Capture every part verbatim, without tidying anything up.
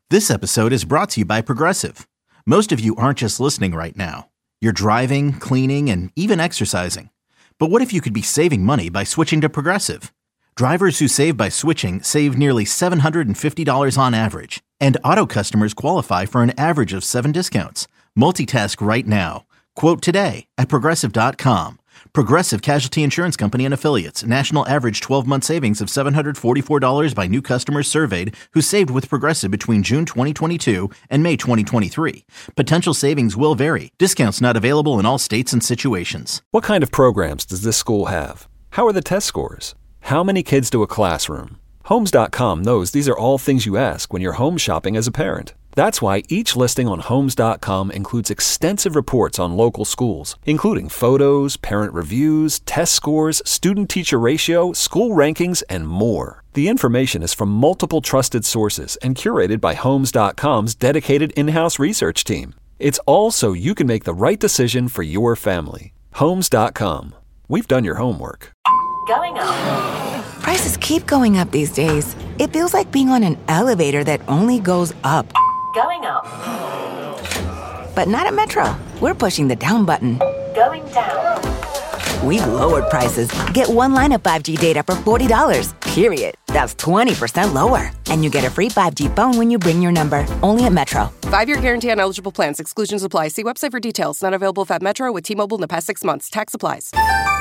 This episode is brought to you by Progressive. Most of you aren't just listening right now. You're driving, cleaning, and even exercising. But what if you could be saving money by switching to Progressive? Drivers who save by switching save nearly seven hundred fifty dollars on average. And auto customers qualify for an average of seven discounts. Multitask right now. Quote today at Progressive dot com. Progressive Casualty Insurance Company and Affiliates. National average twelve-month savings of seven hundred forty-four dollars by new customers surveyed who saved with Progressive between June twenty twenty-two and May twenty twenty-three. Potential savings will vary. Discounts not available in all states and situations. What kind of programs does this school have? How are the test scores? How many kids do a classroom? Homes dot com knows these are all things you ask when you're home shopping as a parent. That's why each listing on Homes dot com includes extensive reports on local schools, including photos, parent reviews, test scores, student-teacher ratio, school rankings, and more. The information is from multiple trusted sources and curated by Homes dot com's dedicated in-house research team. It's all so you can make the right decision for your family. Homes dot com. We've done your homework. Going up. Prices keep going up these days. It feels like being on an elevator that only goes up. Going up. But not at Metro. We're pushing the down button. Going down. We've lowered prices. Get one line of five G data for forty dollars, period. That's twenty percent lower. And you get a free five G phone when you bring your number. Only at Metro. Five-year guarantee on eligible plans. Exclusions apply. See website for details. Not available at Metro with T-Mobile in the past six months. Tax applies.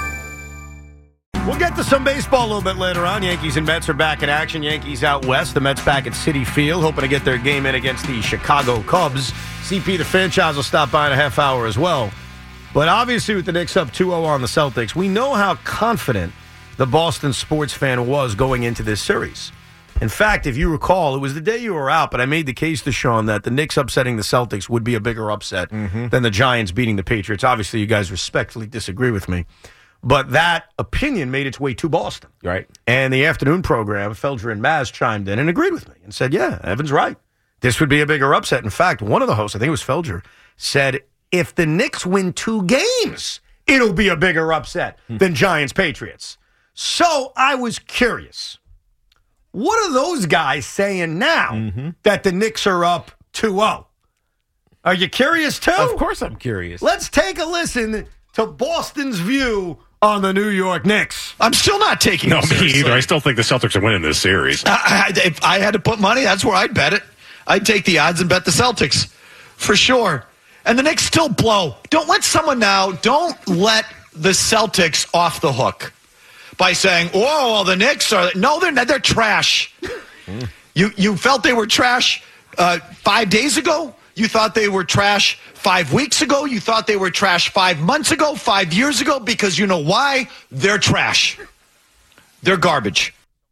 We'll get to some baseball a little bit later on. Yankees and Mets are back in action. Yankees out west. The Mets back at Citi Field, hoping to get their game in against the Chicago Cubs. C P the franchise will stop by in a half hour as well. But obviously with the Knicks up two oh on the Celtics, we know how confident the Boston sports fan was going into this series. In fact, if you recall, it was the day you were out, but I made the case to Sean that the Knicks upsetting the Celtics would be a bigger upset mm-hmm. than the Giants beating the Patriots. Obviously, you guys respectfully disagree with me. But that opinion made its way to Boston. Right. And the afternoon program, Felger and Maz chimed in and agreed with me and said, yeah, Evan's right. This would be a bigger upset. In fact, one of the hosts, I think it was Felger, said, if the Knicks win two games, it'll be a bigger upset hmm. than Giants-Patriots. So I was curious. What are those guys saying now mm-hmm. that the Knicks are up two oh? Are you curious too? Of course I'm curious. Let's take a listen to Boston's view on the New York Knicks. I'm still not taking no, it me either. I still think the Celtics are winning this series. I, I, if I had to put money, that's where I'd bet it. I'd take the odds and bet the Celtics for sure. And the Knicks still blow. Don't let someone now, don't let the Celtics off the hook by saying, oh, well, the Knicks are, no, they're not, they're trash. Mm. You, you felt they were trash uh, five days ago? You thought they were trash five weeks ago. You thought they were trash five months ago, five years ago, because you know why? They're trash. They're garbage.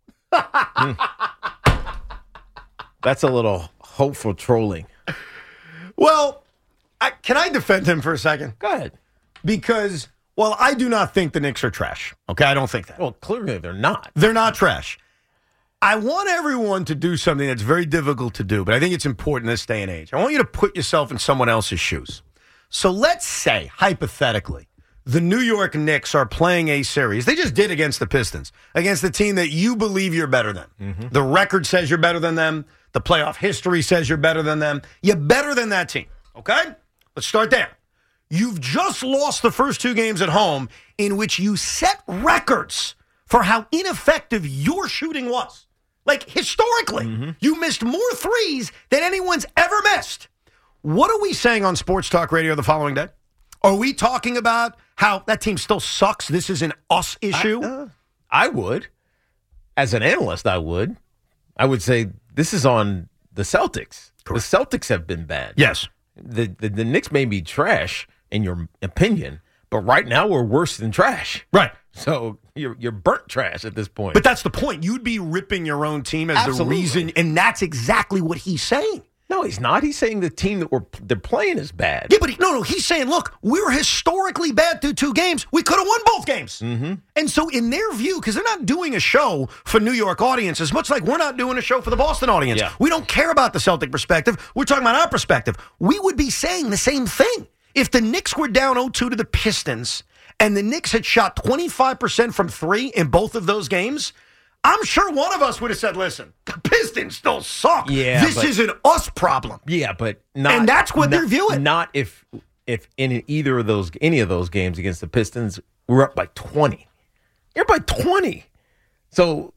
That's a little hopeful trolling. Well, I, can I defend him for a second? Go ahead. Because, well, I do not think the Knicks are trash. Okay, I don't think that. Well, clearly they're not. They're not trash. I want everyone to do something that's very difficult to do, but I think it's important in this day and age. I want you to put yourself in someone else's shoes. So let's say, hypothetically, the New York Knicks are playing a series. They just did against the Pistons, against the team that you believe you're better than. Mm-hmm. The record says you're better than them. The playoff history says you're better than them. You're better than that team, okay? Let's start there. You've just lost the first two games at home in which you set records for how ineffective your shooting was. Like, historically, mm-hmm. you missed more threes than anyone's ever missed. What are we saying on Sports Talk Radio the following day? Are we talking about how that team still sucks? This is an us issue? I, uh, I would. As an analyst, I would. I would say this is on the Celtics. Correct. The Celtics have been bad. Yes. The, the the Knicks may be trash, in your opinion, but right now we're worse than trash. Right. So you're you're burnt trash at this point. But that's the point. You'd be ripping your own team as Absolutely. the reason, and that's exactly what he's saying. No, he's not. He's saying the team that we're they're playing is bad. Yeah, but he, no, no. He's saying, look, we're historically bad through two games. We could have won both games. Mm-hmm. And so in their view, because they're not doing a show for New York audiences, much like we're not doing a show for the Boston audience. Yeah. We don't care about the Celtic perspective. We're talking about our perspective. We would be saying the same thing. If the Knicks were down oh two to the Pistons and the Knicks had shot twenty-five percent from three in both of those games, I'm sure one of us would have said, listen, the Pistons still suck. Yeah, this but- is an us problem. Yeah, but not. And that's what not, they're viewing. Not if if in either of those any of those games against the Pistons, we're up by twenty. You're up by twenty. So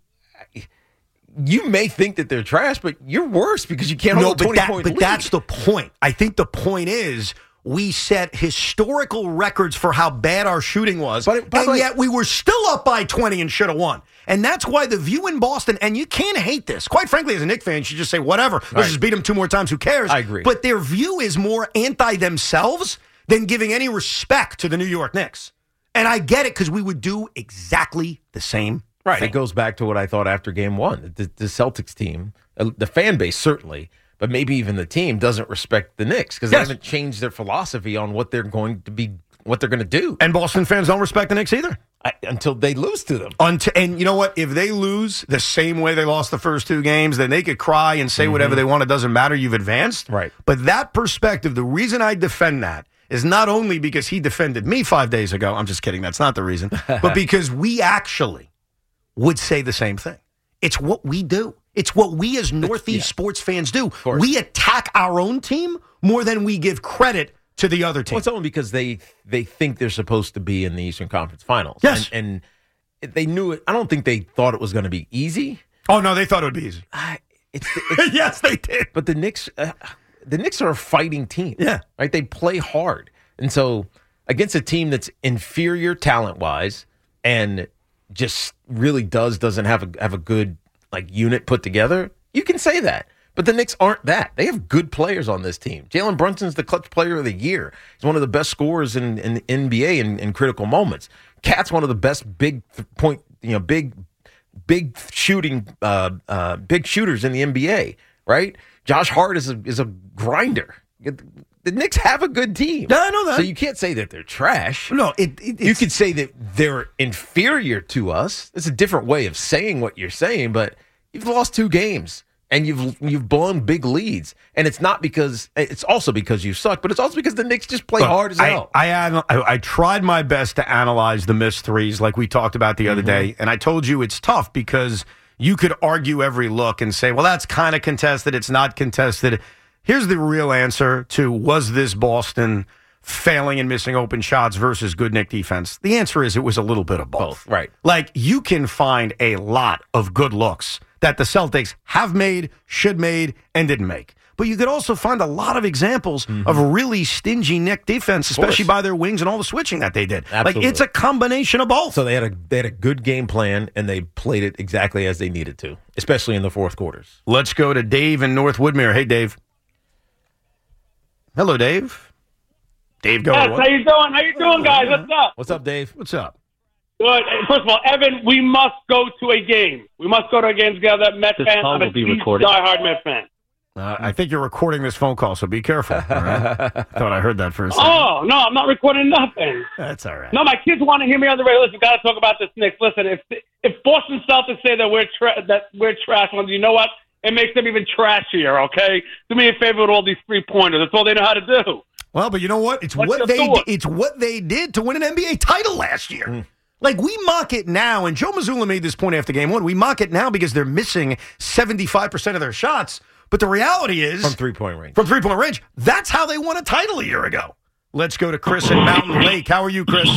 you may think that they're trash, but you're worse because you can't No, hold a but, twenty that, point but lead. that's the point. I think the point is we set historical records for how bad our shooting was, But- by the and way- yet we were still up by twenty and should have won. And that's why the view in Boston, and you can't hate this. Quite frankly, as a Knicks fan, you should just say, whatever. Let's Right. just beat them two more times. Who cares? I agree. But their view is more anti-themselves than giving any respect to the New York Knicks. And I get it because we would do exactly the same Right. thing. It goes back to what I thought after game one. The, the Celtics team, uh, the fan base certainly, but maybe even the team doesn't respect the Knicks because Yes. they haven't changed their philosophy on what they're going to be, what they're going to do And Boston fans don't respect the Knicks either. I, until they lose to them. Unt- and you know what? If they lose the same way they lost the first two games, then they could cry and say whatever they want. It doesn't matter. You've advanced. Right. But that perspective, the reason I defend that is not only because he defended me five days ago. I'm just kidding. That's not the reason. But because we actually would say the same thing. It's what we do. It's what we as Northeast yeah. sports fans do. We attack our own team more than we give credit to the other team. Well, it's only because they they think they're supposed to be in the Eastern Conference Finals. Yes. And, and they knew it. I don't think they thought it was going to be easy. Oh, no, they thought it would be easy. I, it's, it's, Yes, they did. But the Knicks, uh, the Knicks are a fighting team. Yeah. Right? They play hard. And so against a team that's inferior talent-wise and just really does, doesn't have a, have a good like unit put together, you can say that. But the Knicks aren't that. They have good players on this team. Jalen Brunson's the clutch player of the year. He's one of the best scorers in, in the N B A in, in critical moments. Cat's one of the best big th- point, you know, big, big shooting, uh, uh, big shooters in the N B A. Right? Josh Hart is a is a grinder. The Knicks have a good team. Yeah, I know that. So you can't say that they're trash. No, it, it, You it's, could say that they're inferior to us. It's a different way of saying what you're saying, but you've lost two games and you've you've blown big leads, and it's not because it's also because you suck, but it's also because the Knicks just play Look, hard as I, hell. I, anal- I I tried my best to analyze the missed threes like we talked about the other day, and I told you it's tough because you could argue every look and say, well, that's kind of contested, it's not contested. Here's the real answer to was this Boston failing and missing open shots versus good Knick defense? The answer is it was a little bit of both. Both, right. Like, you can find a lot of good looks that the Celtics have made, should made, and didn't make. But you could also find a lot of examples Mm-hmm. of really stingy Knick defense, especially by their wings and all the switching that they did. Absolutely. Like, it's a combination of both. So they had a they had a good game plan, and they played it exactly as they needed to, especially in the fourth quarters. Let's go to Dave in North Woodmere. Hey, Dave. Hello, Dave. Dave, go. Yes, how you doing? How you doing, guys? What's up? What's up, Dave? What's up? Good. First of all, Evan, we must go to a game. We must go to a game together. Met This fan. call I'm a will be huge recorded. diehard Met fan. Uh, I think you're recording this phone call, so be careful. All right? Thought I heard that for a second. Oh no, I'm not recording nothing. That's all right. No, my kids want to hear me on the radio. Listen, got to talk about this Knicks. Listen, if if Boston Celtics say that we're tra- that we're trash, well, you know what? It makes them even trashier. Okay, do me a favor with all these three pointers. That's all they know how to do. Well, but you know what? It's What's what your they thought? it's what they did to win an N B A title last year. Like, we mock it now, and Joe Mazzulla made this point after game one. We mock it now because they're missing seventy-five percent of their shots. But the reality is, From three-point range. from three-point range, that's how they won a title a year ago. Let's go to Chris in Mountain Lake. How are you, Chris?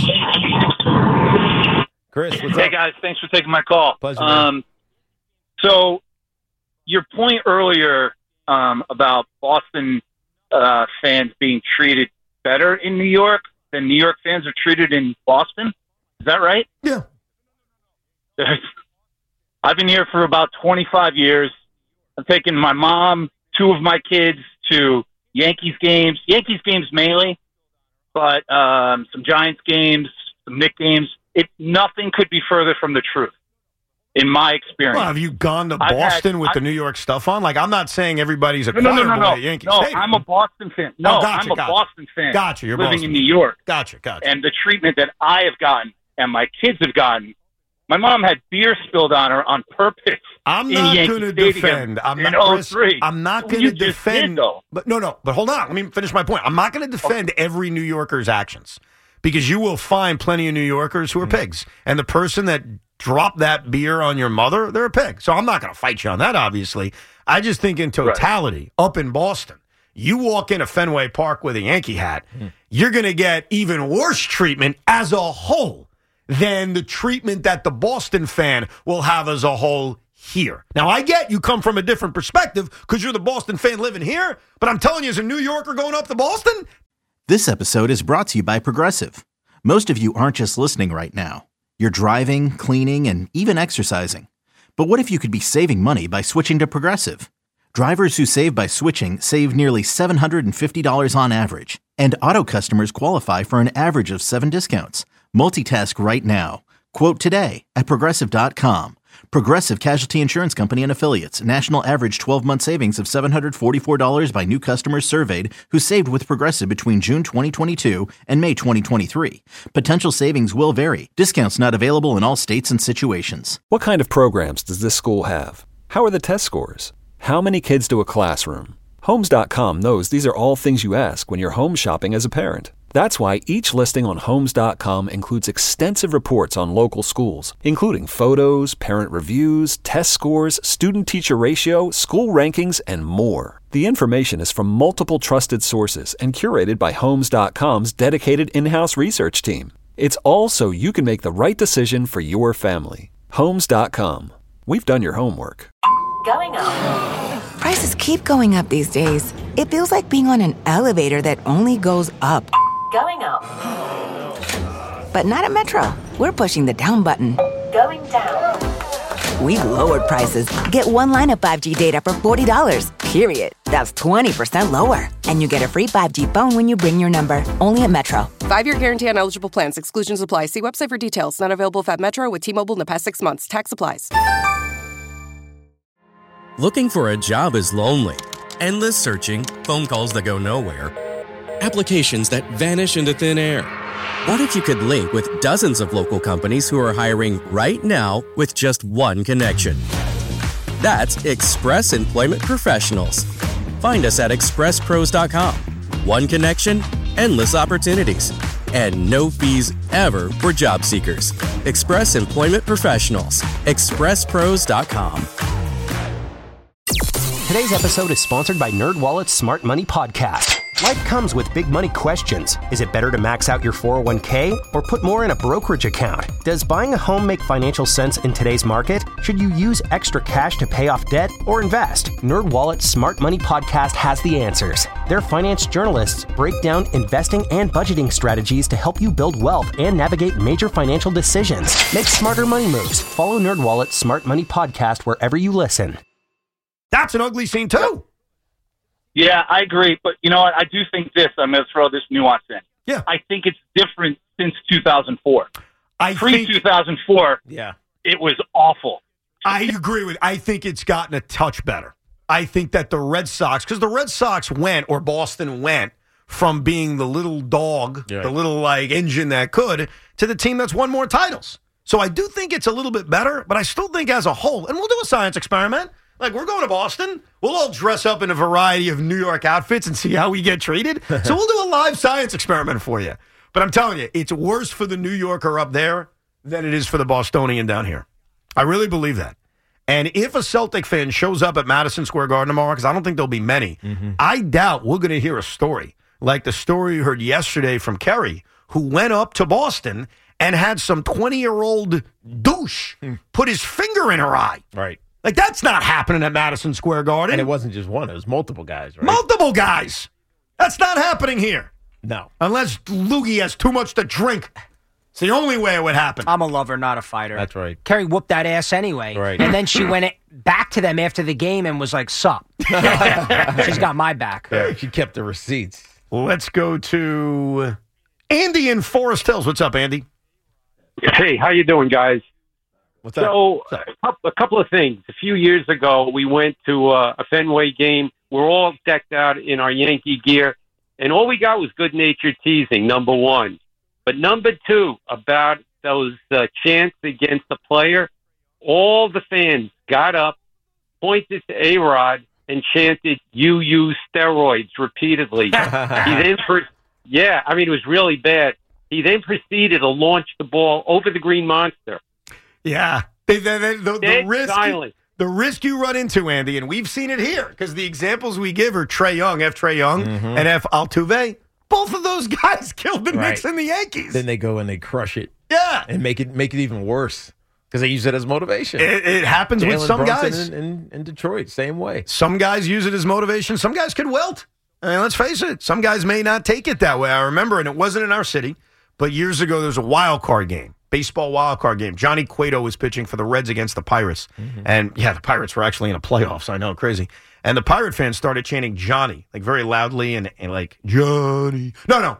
Chris, what's Hey up? guys, thanks for taking my call. Pleasure, man. Um, so your point earlier um, about Boston uh, fans being treated better in New York than New York fans are treated in Boston, is that right? Yeah. I've been here for about twenty-five years. I've taken my mom, two of my kids to Yankees games, Yankees games mainly, but um, some Giants games, some Knicks games. It nothing could be further from the truth, in my experience. Well, have you gone to I've Boston had- with I- the New York stuff on? Like, I'm not saying everybody's a no, no, choir no, no, boy no. at Yankee No, Stadium. I'm a Boston fan. No, Oh, gotcha, I'm a gotcha. Boston fan. Gotcha, you're living Boston. in New York. Gotcha, gotcha. And the treatment that I have gotten and my kids have gotten. My mom had beer spilled on her on purpose. I'm in not Yankee going to Stadium defend. I'm in not, Chris, oh three. I'm not Well, going you to just did, defend. though. But no, no. But hold on. Let me finish my point. I'm not going to defend every New Yorker's actions because you will find plenty of New Yorkers who are pigs, and the person that drop that beer on your mother, they're a pig. So I'm not going to fight you on that, obviously. I just think in totality, right. Up in Boston, you walk into Fenway Park with a Yankee hat, mm. you're going to get even worse treatment as a whole than the treatment that the Boston fan will have as a whole here. Now, I get you come from a different perspective because you're the Boston fan living here, but I'm telling you, as a New Yorker going up to Boston. This episode is brought to you by Progressive. Most of you aren't just listening right now. You're driving, cleaning, and even exercising. But what if you could be saving money by switching to Progressive? Drivers who save by switching save nearly seven hundred fifty dollars on average, and auto customers qualify for an average of seven discounts. Multitask right now. Quote today at Progressive dot com. Progressive Casualty Insurance Company and Affiliates. National average twelve-month savings of seven hundred forty-four dollars by new customers surveyed who saved with Progressive between June twenty twenty-two and May twenty twenty-three. Potential savings will vary. Discounts not available in all states and situations. What kind of programs does this school have? How are the test scores? How many kids do a classroom? Homes dot com knows these are all things you ask when you're home shopping as a parent. That's why each listing on Homes dot com includes extensive reports on local schools, including photos, parent reviews, test scores, student-teacher ratio, school rankings, and more. The information is from multiple trusted sources and curated by Homes dot com's dedicated in-house research team. It's all so you can make the right decision for your family. Homes dot com. We've done your homework. Going up. Prices keep going up these days. It feels like being on an elevator that only goes up. Going up. But not at Metro. We're pushing the down button. Going down. We've lowered prices. Get one line of five G data for forty dollars, period. That's twenty percent lower. And you get a free five G phone when you bring your number. Only at Metro. Five-year guarantee on eligible plans. Exclusions apply. See website for details. Not available at Metro with T-Mobile in the past six months. Tax applies. Looking for a job is lonely. Endless searching, phone calls that go nowhere, applications that vanish into thin air. What if you could link with dozens of local companies who are hiring right now with just one connection? That's Express Employment Professionals. Find us at express pros dot com. One connection, endless opportunities, and no fees ever for job seekers. Express Employment Professionals. express pros dot com. Today's episode is sponsored by NerdWallet's Smart Money Podcast. Life comes with big money questions. Is it better to max out your four oh one k or put more in a brokerage account? Does buying a home make financial sense in today's market? Should you use extra cash to pay off debt or invest? NerdWallet's Smart Money Podcast has the answers. Their finance journalists break down investing and budgeting strategies to help you build wealth and navigate major financial decisions. Make smarter money moves. Follow NerdWallet's Smart Money Podcast wherever you listen. That's an ugly scene, too. Yeah, I agree. But you know what? I do think this. I'm going to throw this nuance in. Yeah. I think it's different since two thousand four. I Pre two thousand four, yeah, it was awful. I agree with I think it's gotten a touch better. I think that the Red Sox, because the Red Sox went, or Boston went, from being the little dog, yeah. the little like engine that could, to the team that's won more titles. So I do think it's a little bit better, but I still think as a whole, and we'll do a science experiment. Like, we're going to Boston. We'll all dress up in a variety of New York outfits and see how we get treated. So we'll do a live science experiment for you. But I'm telling you, it's worse for the New Yorker up there than it is for the Bostonian down here. I really believe that. And if a Celtic fan shows up at Madison Square Garden tomorrow, because I don't think there'll be many, mm-hmm. I doubt we're going to hear a story like the story you heard yesterday from Kerry, who went up to Boston and had some twenty-year-old douche mm. put his finger in her eye. Right. Like, that's not happening at Madison Square Garden. And it wasn't just one. It was multiple guys, right? Multiple guys. That's not happening here. No. Unless Loogie has too much to drink. It's the only way it would happen. I'm a lover, not a fighter. That's right. Kerry whooped that ass anyway. Right. And then she went back to them after the game and was like, sup. She's got my back. Yeah, she kept the receipts. Let's go to Andy in Forest Hills. What's up, Andy? Hey, how you doing, guys? What's up? So, a couple of things. A few years ago, we went to uh, a Fenway game. We're all decked out in our Yankee gear, and all we got was good-natured teasing, number one. But number two, about those uh, chants against the player, all the fans got up, pointed to A-Rod, and chanted, "You use steroids," repeatedly. he then, per- yeah, I mean, it was really bad. He then proceeded to launch the ball over the Green Monster. Yeah. They, they, they, the, the Dead risk, silent. the risk you run into, Andy, and we've seen it here, because the examples we give are Trae Young, F. Trae Young, Mm-hmm. and F. Altuve. Both of those guys killed the Right. Knicks and the Yankees. Then they go and they crush it. Yeah. And make it make it even worse because they use it as motivation. It, it happens with Jalen some Brunson guys. In, in, in Detroit, same way. Some guys use it as motivation. Some guys could wilt. I mean, let's face it. Some guys may not take it that way. I remember, and it wasn't in our city, but years ago there was a wild card game, baseball wild card game. Johnny Cueto was pitching for the Reds against the Pirates. Mm-hmm. And, yeah, the Pirates were actually in the playoffs. I know, crazy. And the Pirate fans started chanting Johnny, like very loudly and, and like, Johnny. No, no.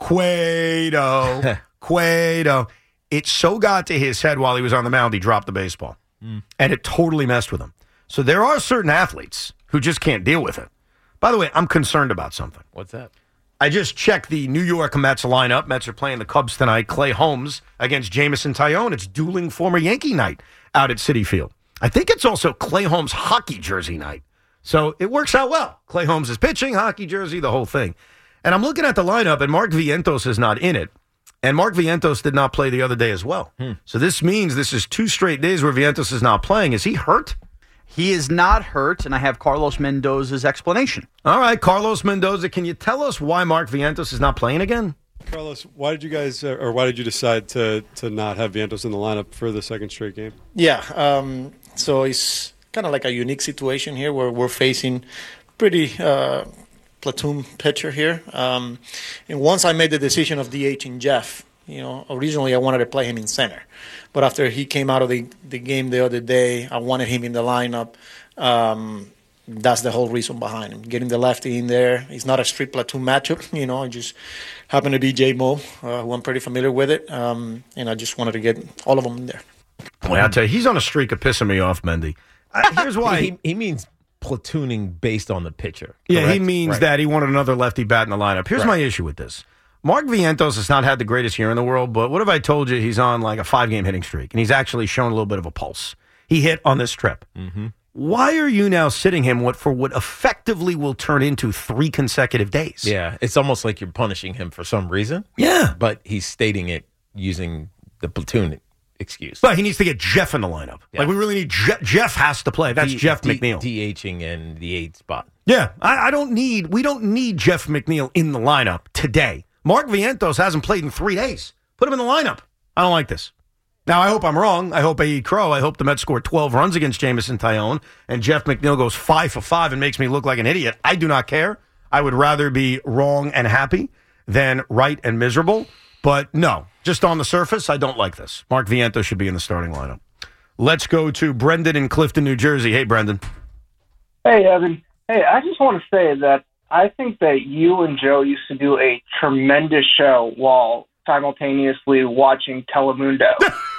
Cueto. Cueto. It so got to his head while he was on the mound, he dropped the baseball. Mm. And it totally messed with him. So there are certain athletes who just can't deal with it. By the way, I'm concerned about something. What's that? I just checked the New York Mets lineup. Mets are playing the Cubs tonight. Clay Holmes against Jamison Tyone. It's dueling former Yankee night out at Citi Field. I think it's also Clay Holmes hockey jersey night. So it works out well. Clay Holmes is pitching, hockey jersey, the whole thing. And I'm looking at the lineup, and Mark Vientos is not in it. And Mark Vientos did not play the other day as well. Hmm. So this means this is two straight days where Vientos is not playing. Is he hurt? He is not hurt, and I have Carlos Mendoza's explanation. All right, Carlos Mendoza, can you tell us why Mark Vientos is not playing again? Carlos, why did you guys, uh, or why did you decide to to not have Vientos in the lineup for the second straight game? Yeah, um, so it's kind of like a unique situation here where we're facing pretty uh, platoon pitcher here. Um, and once I made the decision of DHing Jeff, you know, originally I wanted to play him in center. But after he came out of the, the game the other day, I wanted him in the lineup. Um, that's the whole reason behind him. Getting the lefty in there. It's not a strict platoon matchup, you know. It just happened to be J Mo, uh, who I'm pretty familiar with it. Um, and I just wanted to get all of them in there. Boy, I'll tell you, he's on a streak of pissing me off, Mendy. Uh, here's why. he, he means platooning based on the pitcher. Yeah, correct? he means Right. that he wanted another lefty bat in the lineup. Here's Right. my issue with this. Mark Vientos has not had the greatest year in the world, but what if I told you he's on like a five-game hitting streak, and he's actually shown a little bit of a pulse? He hit on this trip. Mm-hmm. Why are you now sitting him what for what effectively will turn into three consecutive days? Yeah, it's almost like you're punishing him for some reason. Yeah. But he's stating it using the platoon excuse. But he needs to get Jeff in the lineup. Yeah. Like, we really need Je- Jeff has to play. That's D- Jeff D- McNeil. DHing in the eighth spot. Yeah, I, I don't need, we don't need Jeff McNeil in the lineup today. Mark Vientos hasn't played in three days. Put him in the lineup. I don't like this. Now, I hope I'm wrong. I hope I eat crow. I hope the Mets score twelve runs against Jamison Tyone and Jeff McNeil goes five for five and makes me look like an idiot. I do not care. I would rather be wrong and happy than right and miserable. But no, just on the surface, I don't like this. Mark Vientos should be in the starting lineup. Let's go to Brendan in Clifton, New Jersey. Hey, Brendan. Hey, Evan. Hey, I just want to say that I think that you and Joe used to do a tremendous show while simultaneously watching Telemundo.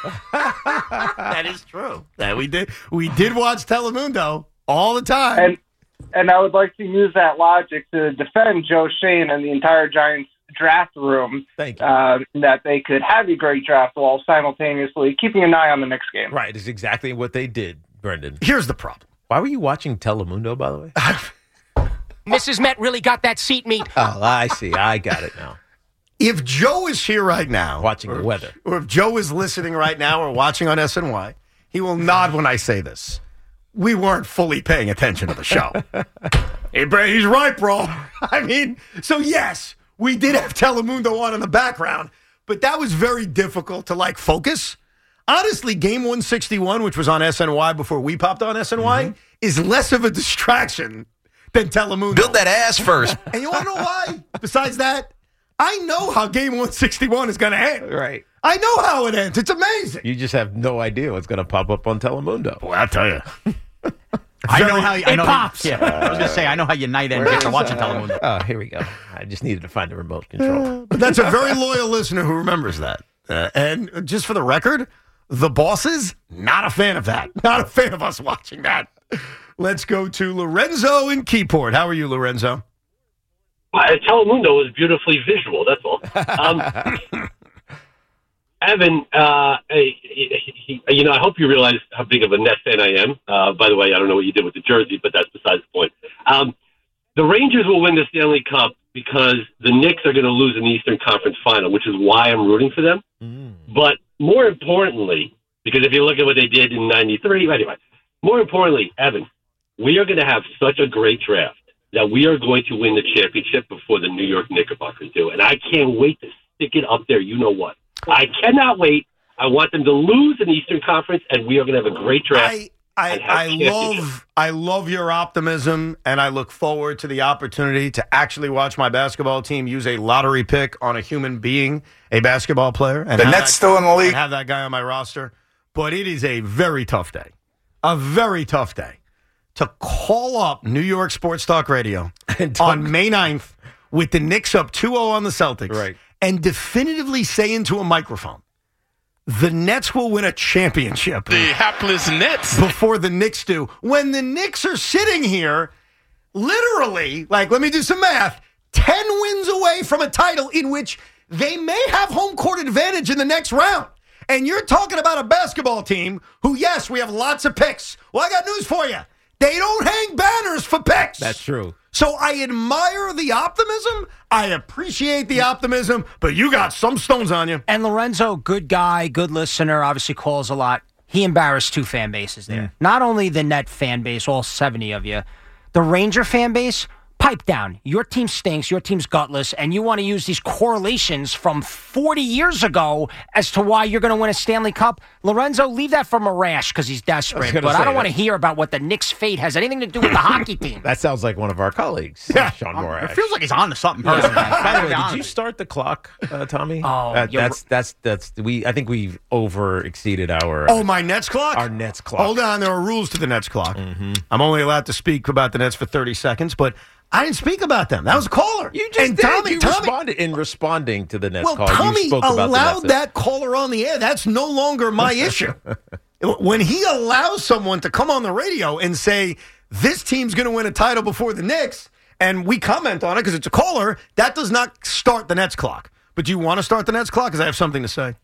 That is true. That we did. We did watch Telemundo all the time. And and I would like to use that logic to defend Joe Shane and the entire Giants draft room. Thank you. Uh, that they could have a great draft while simultaneously keeping an eye on the next game. Right, is exactly what they did, Brendan. Here's the problem. Why were you watching Telemundo, by the way? Missus Met really got that seat meat. Oh, I see. I got it now. If Joe is here right now, Watching or, the weather. or if Joe is listening right now or watching on S N Y, he will nod when I say this. We weren't fully paying attention to the show. Hey, Bray, he's right, bro. I mean, so yes, we did have Telemundo on in the background, but that was very difficult to, like, focus. Honestly, Game one sixty-one, which was on S N Y before we popped on S N Y, mm-hmm. is less of a distraction than Telemundo. Build that ass first. And you want to know why? Besides that, I know how Game one sixty-one is going to end. Right. I know how it ends. It's amazing. You just have no idea what's going to pop up on Telemundo. Boy, I'll tell you. I know how. I It know pops. How, yeah, I was going to say I know how your night ends after watching Telemundo. Oh, here we go. I just needed to find the remote control. But that's a very loyal listener who remembers that. Uh, and just for the record, the bosses, not a fan of that. Not a fan of us watching that. Let's go to Lorenzo in Keyport. How are you, Lorenzo? Uh, Telemundo was beautifully visual, that's all. Um, Evan, uh, hey, he, he, you know, I hope you realize how big of a Nets fan I am. Uh, by the way, I don't know what you did with the jersey, but that's besides the point. Um, the Rangers will win the Stanley Cup because the Knicks are going to lose in the Eastern Conference Final, which is why I'm rooting for them. Mm. But more importantly, Because if you look at what they did in ninety-three, anyway, more importantly, Evan, we are going to have such a great draft that we are going to win the championship before the New York Knickerbockers do. And I can't wait to stick it up there. You know what? I cannot wait. I want them to lose in the Eastern Conference, and we are going to have a great draft. I, I, I love I love your optimism, and I look forward to the opportunity to actually watch my basketball team use a lottery pick on a human being, a basketball player. And the have Nets that- still in the league. and have that guy on my roster. But it is a very tough day, a very tough day to call up New York Sports Talk Radio on May ninth with the Knicks up two oh on the Celtics Right. and definitively say into a microphone, the Nets will win a championship. The hapless Nets. Before the Knicks do. When the Knicks are sitting here, literally, like, let me do some math, ten wins away from a title in which they may have home court advantage in the next round. And you're talking about a basketball team who, yes, we have lots of picks. Well, I got news for you. They don't hang banners for picks. That's true. So I admire the optimism. I appreciate the optimism, but you got some stones on you. And Lorenzo, good guy, good listener, obviously calls a lot. He embarrassed two fan bases there. Mm. Not only the Net fan base, all seventy of you, the Ranger fan base, pipe down. Your team stinks, your team's gutless, and you want to use these correlations from forty years ago as to why you're going to win a Stanley Cup. Lorenzo, leave that for Marash because he's desperate. I but I don't want to hear about what the Knicks' fate has anything to do with the hockey team. That sounds like one of our colleagues, Yeah. Sean Um, Morash. it feels like he's on to something personally. By the way, did you start the clock, uh, Tommy? Oh, Uh, you're- that's that's that's we. I think we've over exceeded our. Oh, my Nets clock? Our Nets clock. Hold on, there are rules to the Nets clock. Mm-hmm. I'm only allowed to speak about the Nets for thirty seconds, but I didn't speak about them. That was a caller. You just and did. Tommy, you Tommy, responded in responding to the Nets well, call. Tommy you spoke about the allowed Nets. that caller on the air. That's no longer my issue. When he allows someone to come on the radio and say, this team's going to win a title before the Knicks, and we comment on it because it's a caller, that does not start the Nets clock. But do you want to start the Nets clock? Because I have something to say.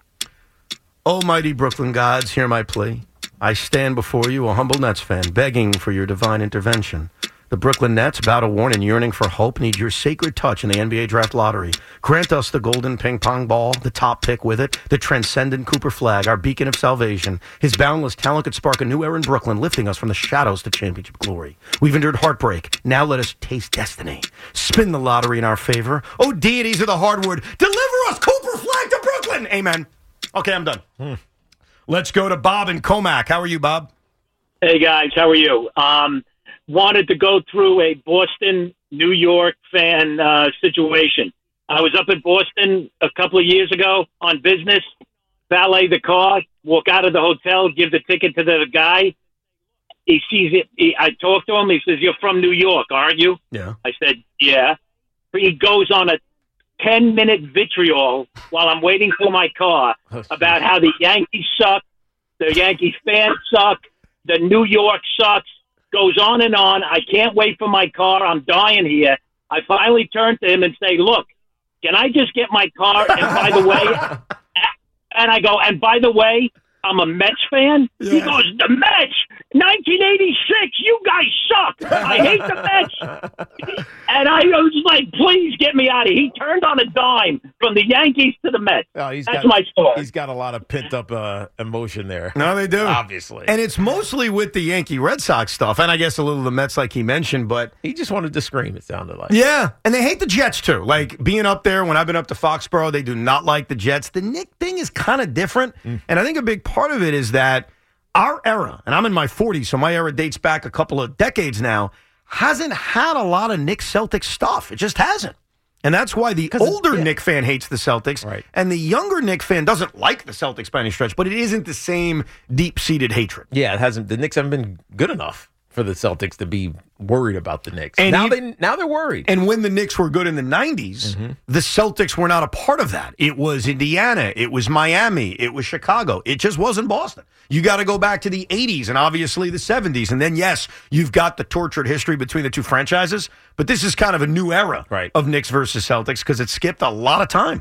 Almighty Brooklyn gods, hear my plea. I stand before you, a humble Nets fan, begging for your divine intervention. The Brooklyn Nets, battle-worn and yearning for hope, need your sacred touch in the N B A draft lottery. Grant us the golden ping-pong ball, the top pick with it, the transcendent Cooper flag, our beacon of salvation. His boundless talent could spark a new era in Brooklyn, lifting us from the shadows to championship glory. We've endured heartbreak. Now let us taste destiny. Spin the lottery in our favor. Oh, deities of the hardwood, deliver us Cooper flag to Brooklyn! Amen. Okay, I'm done. Hmm. Let's go to Bob in Comac. How are you, Bob? Hey, guys. How are you? Um... Wanted to go through a Boston, New York fan uh, situation. I was up in Boston a couple of years ago on business, valet the car, walk out of the hotel, give the ticket to the guy. He sees it. He, I talked to him. He says, "You're from New York, aren't you?" Yeah. I said, "Yeah." He goes on a ten-minute vitriol while I'm waiting for my car about how the Yankees suck, the Yankees fans suck, the New York sucks. Goes on and on. I can't wait for my car. I'm dying here. I finally turn to him and say, "Look, can I just get my car? And by the way," and I go, "And by the way, I'm a Mets fan." Yeah. He goes, "The Mets, nineteen eighty-six. You guys suck. I hate the Mets." And I was like, "Please get me out of here." He turned on a dime from the Yankees to the Mets. Oh, he's That's got, my story. He's got a lot of pent up uh, emotion there. No, they do. Obviously. And it's mostly with the Yankee Red Sox stuff, and I guess a little of the Mets, like he mentioned, but he just wanted to scream, it sounded like. Yeah, and they hate the Jets, too. Like, being up there, when I've been up to Foxborough, they do not like the Jets. The Knick thing is kind of different, mm. and I think a big part of it is that our era, and I'm in my forties, so my era dates back a couple of decades now, hasn't had a lot of Knicks Celtics stuff. It just hasn't. And that's why the older yeah. Knick fan hates the Celtics, right. and the younger Knick fan doesn't like the Celtics by any stretch, but it isn't the same deep-seated hatred. Yeah, it hasn't. The Knicks haven't been good enough for the Celtics to be worried about the Knicks. And now you, they now they're worried. And when the Knicks were good in the nineties, mm-hmm. the Celtics were not a part of that. It was Indiana, it was Miami, it was Chicago. It just wasn't Boston. You got to go back to the eighties and obviously the seventies. And then, yes, you've got the tortured history between the two franchises, but this is kind of a new era right. of Knicks versus Celtics because it skipped a lot of time.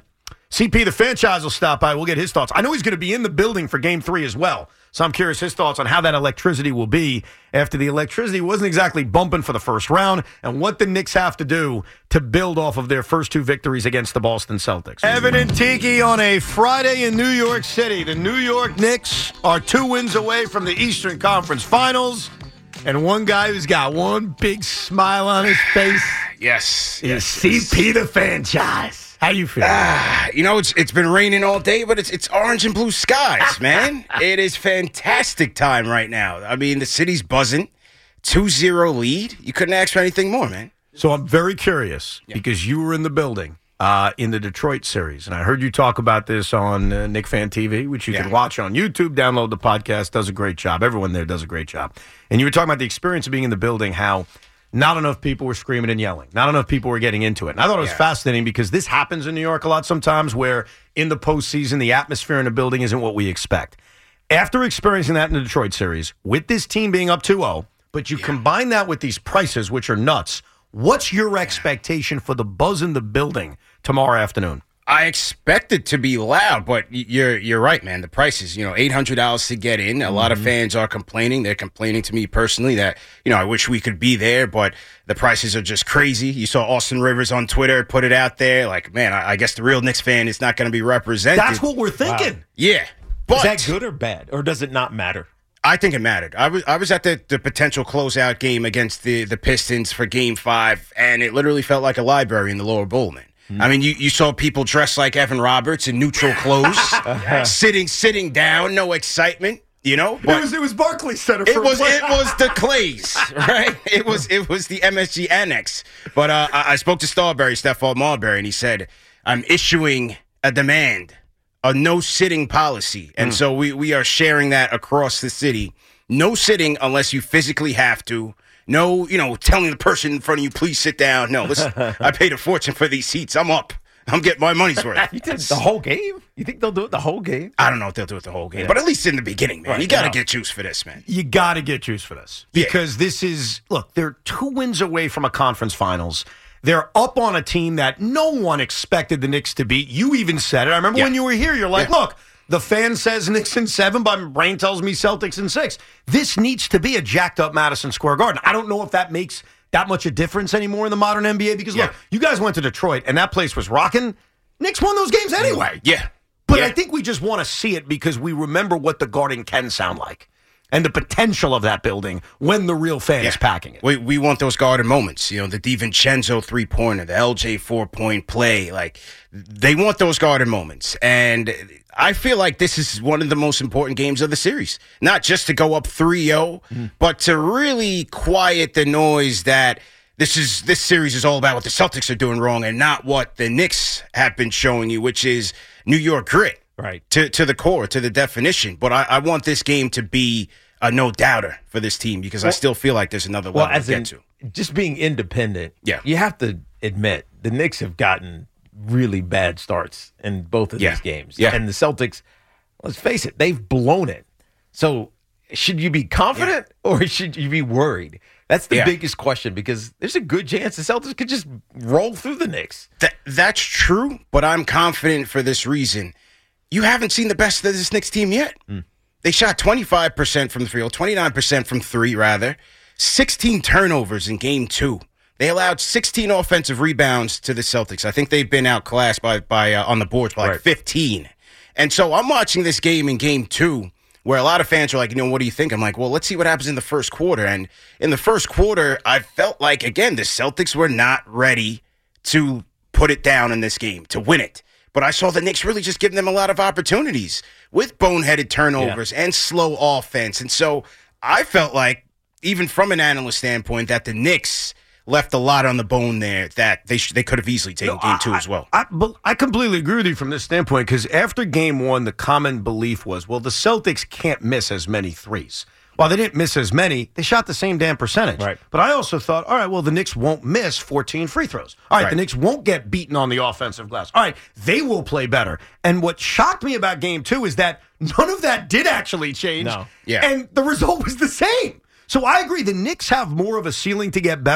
C P, the franchise, will stop by. We'll get his thoughts. I know he's going to be in the building for game three as well. So I'm curious his thoughts on how that electricity will be after the electricity wasn't exactly bumping for the first round and what the Knicks have to do to build off of their first two victories against the Boston Celtics. Evan and Tiki on a Friday in New York City. The New York Knicks are two wins away from the Eastern Conference Finals. And one guy who's got one big smile on his face yes, is yes, C P, the franchise. How you feel? Ah, you know, it's it's been raining all day, but it's it's orange and blue skies, man. It is fantastic time right now. I mean, the city's buzzing. two zero lead. You couldn't ask for anything more, man. So I'm very curious yeah. because you were in the building uh, in the Detroit series, and I heard you talk about this on uh, Knick Fan T V, which you yeah. can watch on YouTube, download the podcast, does a great job. Everyone there does a great job. And you were talking about the experience of being in the building, how not enough people were screaming and yelling. Not enough people were getting into it. And I thought it was yeah. fascinating because this happens in New York a lot sometimes where in the postseason, the atmosphere in the building isn't what we expect. After experiencing that in the Detroit series, with this team being up two oh, but you yeah. combine that with these prices, which are nuts, what's your expectation for the buzz in the building tomorrow afternoon? I expect it to be loud, but you're you're right, man. The prices, you know, eight hundred dollars to get in. A mm-hmm. lot of fans are complaining. They're complaining to me personally that, you know, I wish we could be there, but the prices are just crazy. You saw Austin Rivers on Twitter put it out there. Like, man, I, I guess the real Knicks fan is not going to be represented. That's what we're thinking. Wow. Yeah. But is that good or bad? Or does it not matter? I think it mattered. I was I was at the, the potential closeout game against the, the Pistons for game five, and it literally felt like a library in the lower bowl, man. Mm. I mean, you, you saw people dressed like Evan Roberts in neutral clothes, sitting sitting down, no excitement, you know. But it was it was Barclays Center. It for was it was the Clays, right? It was it was the M S G Annex. But uh, I, I spoke to Starbury, Stephon Marbury, and he said, "I'm issuing a demand, a no sitting policy," and mm. so we we are sharing that across the city. No sitting unless you physically have to. No, you know, telling the person in front of you, please sit down. No, listen, I paid a fortune for these seats. I'm up. I'm getting my money's worth. You did the whole game? You think they'll do it the whole game? I don't know if they'll do it the whole game, yeah. but at least in the beginning, man. Right, you got to get juice for this, man. You got to get juice for this. Because yeah. this is, look, they're two wins away from a conference finals. They're up on a team that no one expected the Knicks to beat. You even said it. I remember yeah. when you were here, you're like, yeah. look, the fan says Knicks in seven, but my brain tells me Celtics in six. This needs to be a jacked-up Madison Square Garden. I don't know if that makes that much a difference anymore in the modern N B A because, yeah. look, you guys went to Detroit, and that place was rocking. Knicks won those games anyway. Yeah. But yeah. I think we just want to see it because we remember what the Garden can sound like and the potential of that building when the real fan yeah. is packing it. We we want those Garden moments. You know, the DiVincenzo three-pointer, the L J four-point play. Like, they want those Garden moments. And I feel like this is one of the most important games of the series. Not just to go up three oh, mm. but to really quiet the noise that this is this series is all about what the Celtics are doing wrong and not what the Knicks have been showing you, which is New York grit. Right. To to the core, to the definition. But I, I want this game to be a no-doubter for this team because well, I still feel like there's another level well, as to get in, to. Just being independent, yeah. you have to admit the Knicks have gotten really bad starts in both of yeah. these games. Yeah. And the Celtics, let's face it, they've blown it. So should you be confident yeah. or should you be worried? That's the yeah. biggest question because there's a good chance the Celtics could just roll through the Knicks. That, that's true, but I'm confident for this reason. You haven't seen the best of this Knicks team yet. Mm. They shot twenty-five percent from the field, twenty-nine percent from three, rather. sixteen turnovers in game two. They allowed sixteen offensive rebounds to the Celtics. I think they've been outclassed by, by uh, on the boards by like right. fifteen. And so I'm watching this game in game two where a lot of fans are like, you know, what do you think? I'm like, well, let's see what happens in the first quarter. And in the first quarter, I felt like, again, the Celtics were not ready to put it down in this game, to win it. But I saw the Knicks really just giving them a lot of opportunities with boneheaded turnovers yeah. and slow offense. And so I felt like, even from an analyst standpoint, that the Knicks left a lot on the bone there that they sh- they could have easily taken no, game two I, as well. I, I, I completely agree with you from this standpoint because after game one, the common belief was, well, the Celtics can't miss as many threes. While they didn't miss as many, they shot the same damn percentage. Right. But I also thought, all right, well, the Knicks won't miss fourteen free throws. All right, right, the Knicks won't get beaten on the offensive glass. All right, they will play better. And what shocked me about game two is that none of that did actually change. No. Yeah. And the result was the same. So I agree, the Knicks have more of a ceiling to get better,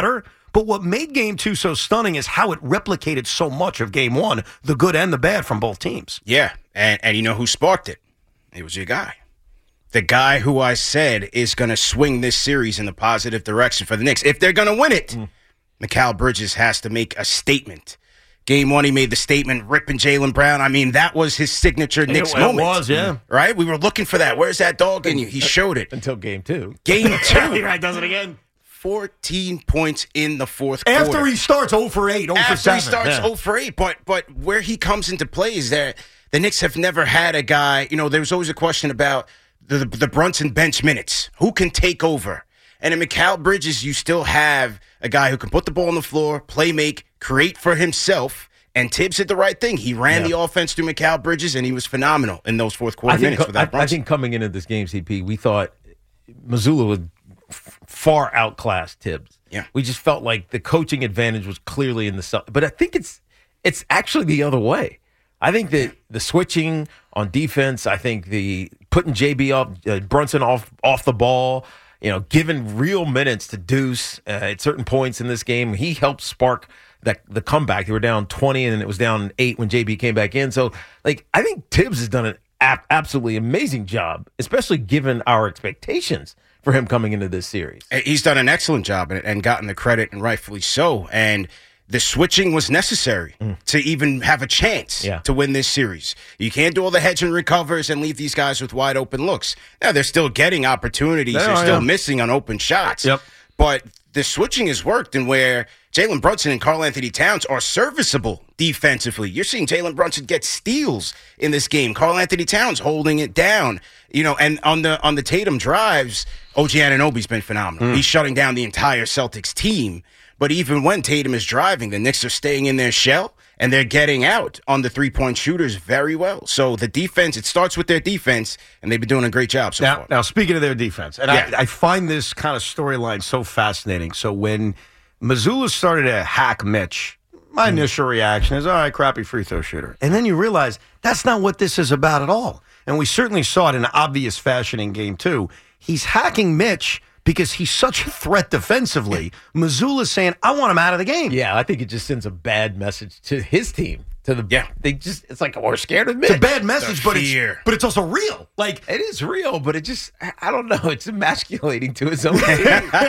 But what made game two so stunning is how it replicated so much of game one, the good and the bad from both teams. Yeah, and, and you know who sparked it? It was your guy. The guy who I said is going to swing this series in the positive direction for the Knicks. If they're going to win it, mm. Mikal Bridges has to make a statement. Game one, he made the statement, ripping Jaylen Brown. I mean, that was his signature Knicks it, moment. It was, yeah. Right? We were looking for that. Where's that dog in you? He showed it. Until game two. Game two. He does it again. fourteen points in the fourth After quarter. he starts oh for eight, oh for seven. After he starts yeah. oh for eight. But, but where he comes into play is that the Knicks have never had a guy, you know, there was always a question about the, the, the Brunson bench minutes. Who can take over? And in Mikal Bridges, you still have a guy who can put the ball on the floor, play make, create for himself. And Tibbs did the right thing. He ran yeah. the offense through Mikal Bridges, and he was phenomenal in those fourth quarter I think, minutes without I, Brunson. I think coming into this game, C P, we thought Mazzulla would f- far outclass Tibbs. Yeah. We just felt like the coaching advantage was clearly in the Celt- But I think it's it's actually the other way. I think that the switching on defense, I think the putting J B off, uh, Brunson off off the ball, you know, giving real minutes to Deuce uh, at certain points in this game, he helped spark that the comeback. They were down twenty, and it was down eight when J B came back in. So, like, I think Tibbs has done an ab- absolutely amazing job, especially given our expectations for him coming into this series. He's done an excellent job and, and gotten the credit, and rightfully so. And the switching was necessary mm. to even have a chance yeah. to win this series. You can't do all the hedge and recovers and leave these guys with wide open looks. Now, they're still getting opportunities. They they're are, still yeah. missing on open shots. Yep. But the switching has worked, and where Jalen Brunson and Karl Anthony Towns are serviceable defensively. You're seeing Jalen Brunson get steals in this game. Karl Anthony Towns holding it down. You know, and on the on the Tatum drives, O G Anunoby's been phenomenal. Mm. He's shutting down the entire Celtics team. But even when Tatum is driving, the Knicks are staying in their shell, and they're getting out on the three-point shooters very well. So the defense, it starts with their defense, and they've been doing a great job so now, far. Now, speaking of their defense, and yeah. I, I find this kind of storyline so fascinating. So when Mazzulla started to hack Mitch, my mm. initial reaction is, all right, crappy free throw shooter. And then you realize that's not what this is about at all. And we certainly saw it in obvious fashion in game two. He's hacking Mitch because he's such a threat defensively. Mazzulla's saying, I want him out of the game. Yeah, I think it just sends a bad message to his team. To the yeah, they just it's like we're scared of Mitch. It's a bad message, but it's but it's also real. Like it is real, but it just I don't know. It's emasculating to his own team.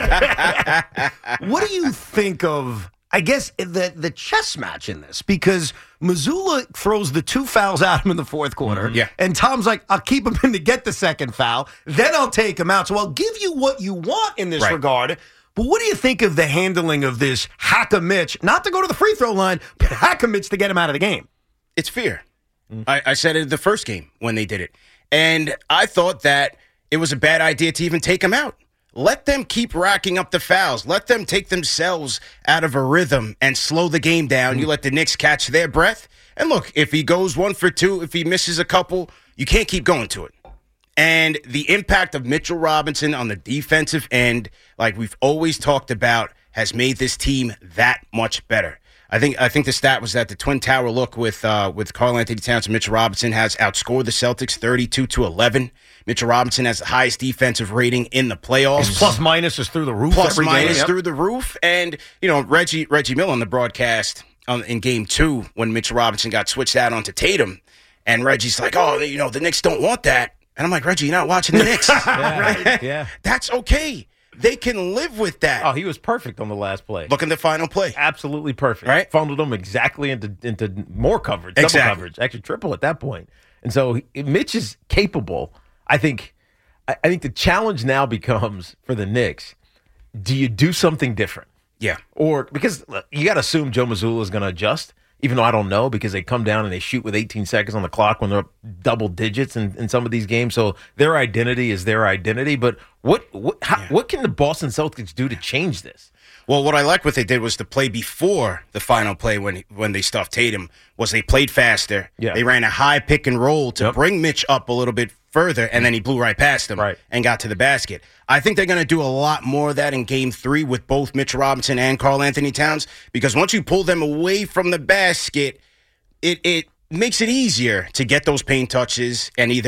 What do you think of? I guess the the chess match in this, because Mazzulla throws the two fouls at him in the fourth quarter, mm-hmm. yeah. and Tom's like, I'll keep him in to get the second foul, then I'll take him out. So I'll give you what you want in this right. regard. But what do you think of the handling of this hack a Mitch, not to go to the free throw line, but hack a Mitch to get him out of the game? It's fear. Mm-hmm. I, I said it the first game when they did it. And I thought that it was a bad idea to even take him out. Let them keep racking up the fouls. Let them take themselves out of a rhythm and slow the game down. Mm-hmm. You let the Knicks catch their breath. And look, if he goes one for two, if he misses a couple, you can't keep going to it. And the impact of Mitchell Robinson on the defensive end, like we've always talked about, has made this team that much better. I think I think the stat was that the Twin Tower look with uh, with Karl Anthony Towns and Mitchell Robinson has outscored the Celtics thirty-two to eleven. Mitchell Robinson has the highest defensive rating in the playoffs. His plus minus is through the roof. Plus every minus game. Yep. through the roof. And, you know, Reggie Reggie Miller on the broadcast um, in game two when Mitchell Robinson got switched out onto Tatum. And Reggie's like, oh, you know, the Knicks don't want that. And I'm like, Reggie, you're not watching the Knicks. yeah, right? yeah. That's okay. They can live with that. Oh, he was perfect on the last play. Look in the final play. Absolutely perfect. Right? Funneled him exactly into into more coverage, exactly. double coverage, actually triple at that point. And so he, Mitch is capable. I think I, I think the challenge now becomes for the Knicks, do you do something different? Yeah. Or because look, you got to assume Joe Mazzulla is going to adjust, even though I don't know, because they come down and they shoot with eighteen seconds on the clock when they're up double digits in, in some of these games. So their identity is their identity. But what what how, yeah. what can the Boston Celtics do to change this? Well, what I like what they did was the play before the final play when when they stuffed Tatum was they played faster. Yeah. They ran a high pick and roll to yep. bring Mitch up a little bit further, and then he blew right past him right. and got to the basket. I think they're going to do a lot more of that in game three with both Mitch Robinson and Karl Anthony Towns, because once you pull them away from the basket, it it makes it easier to get those paint touches and either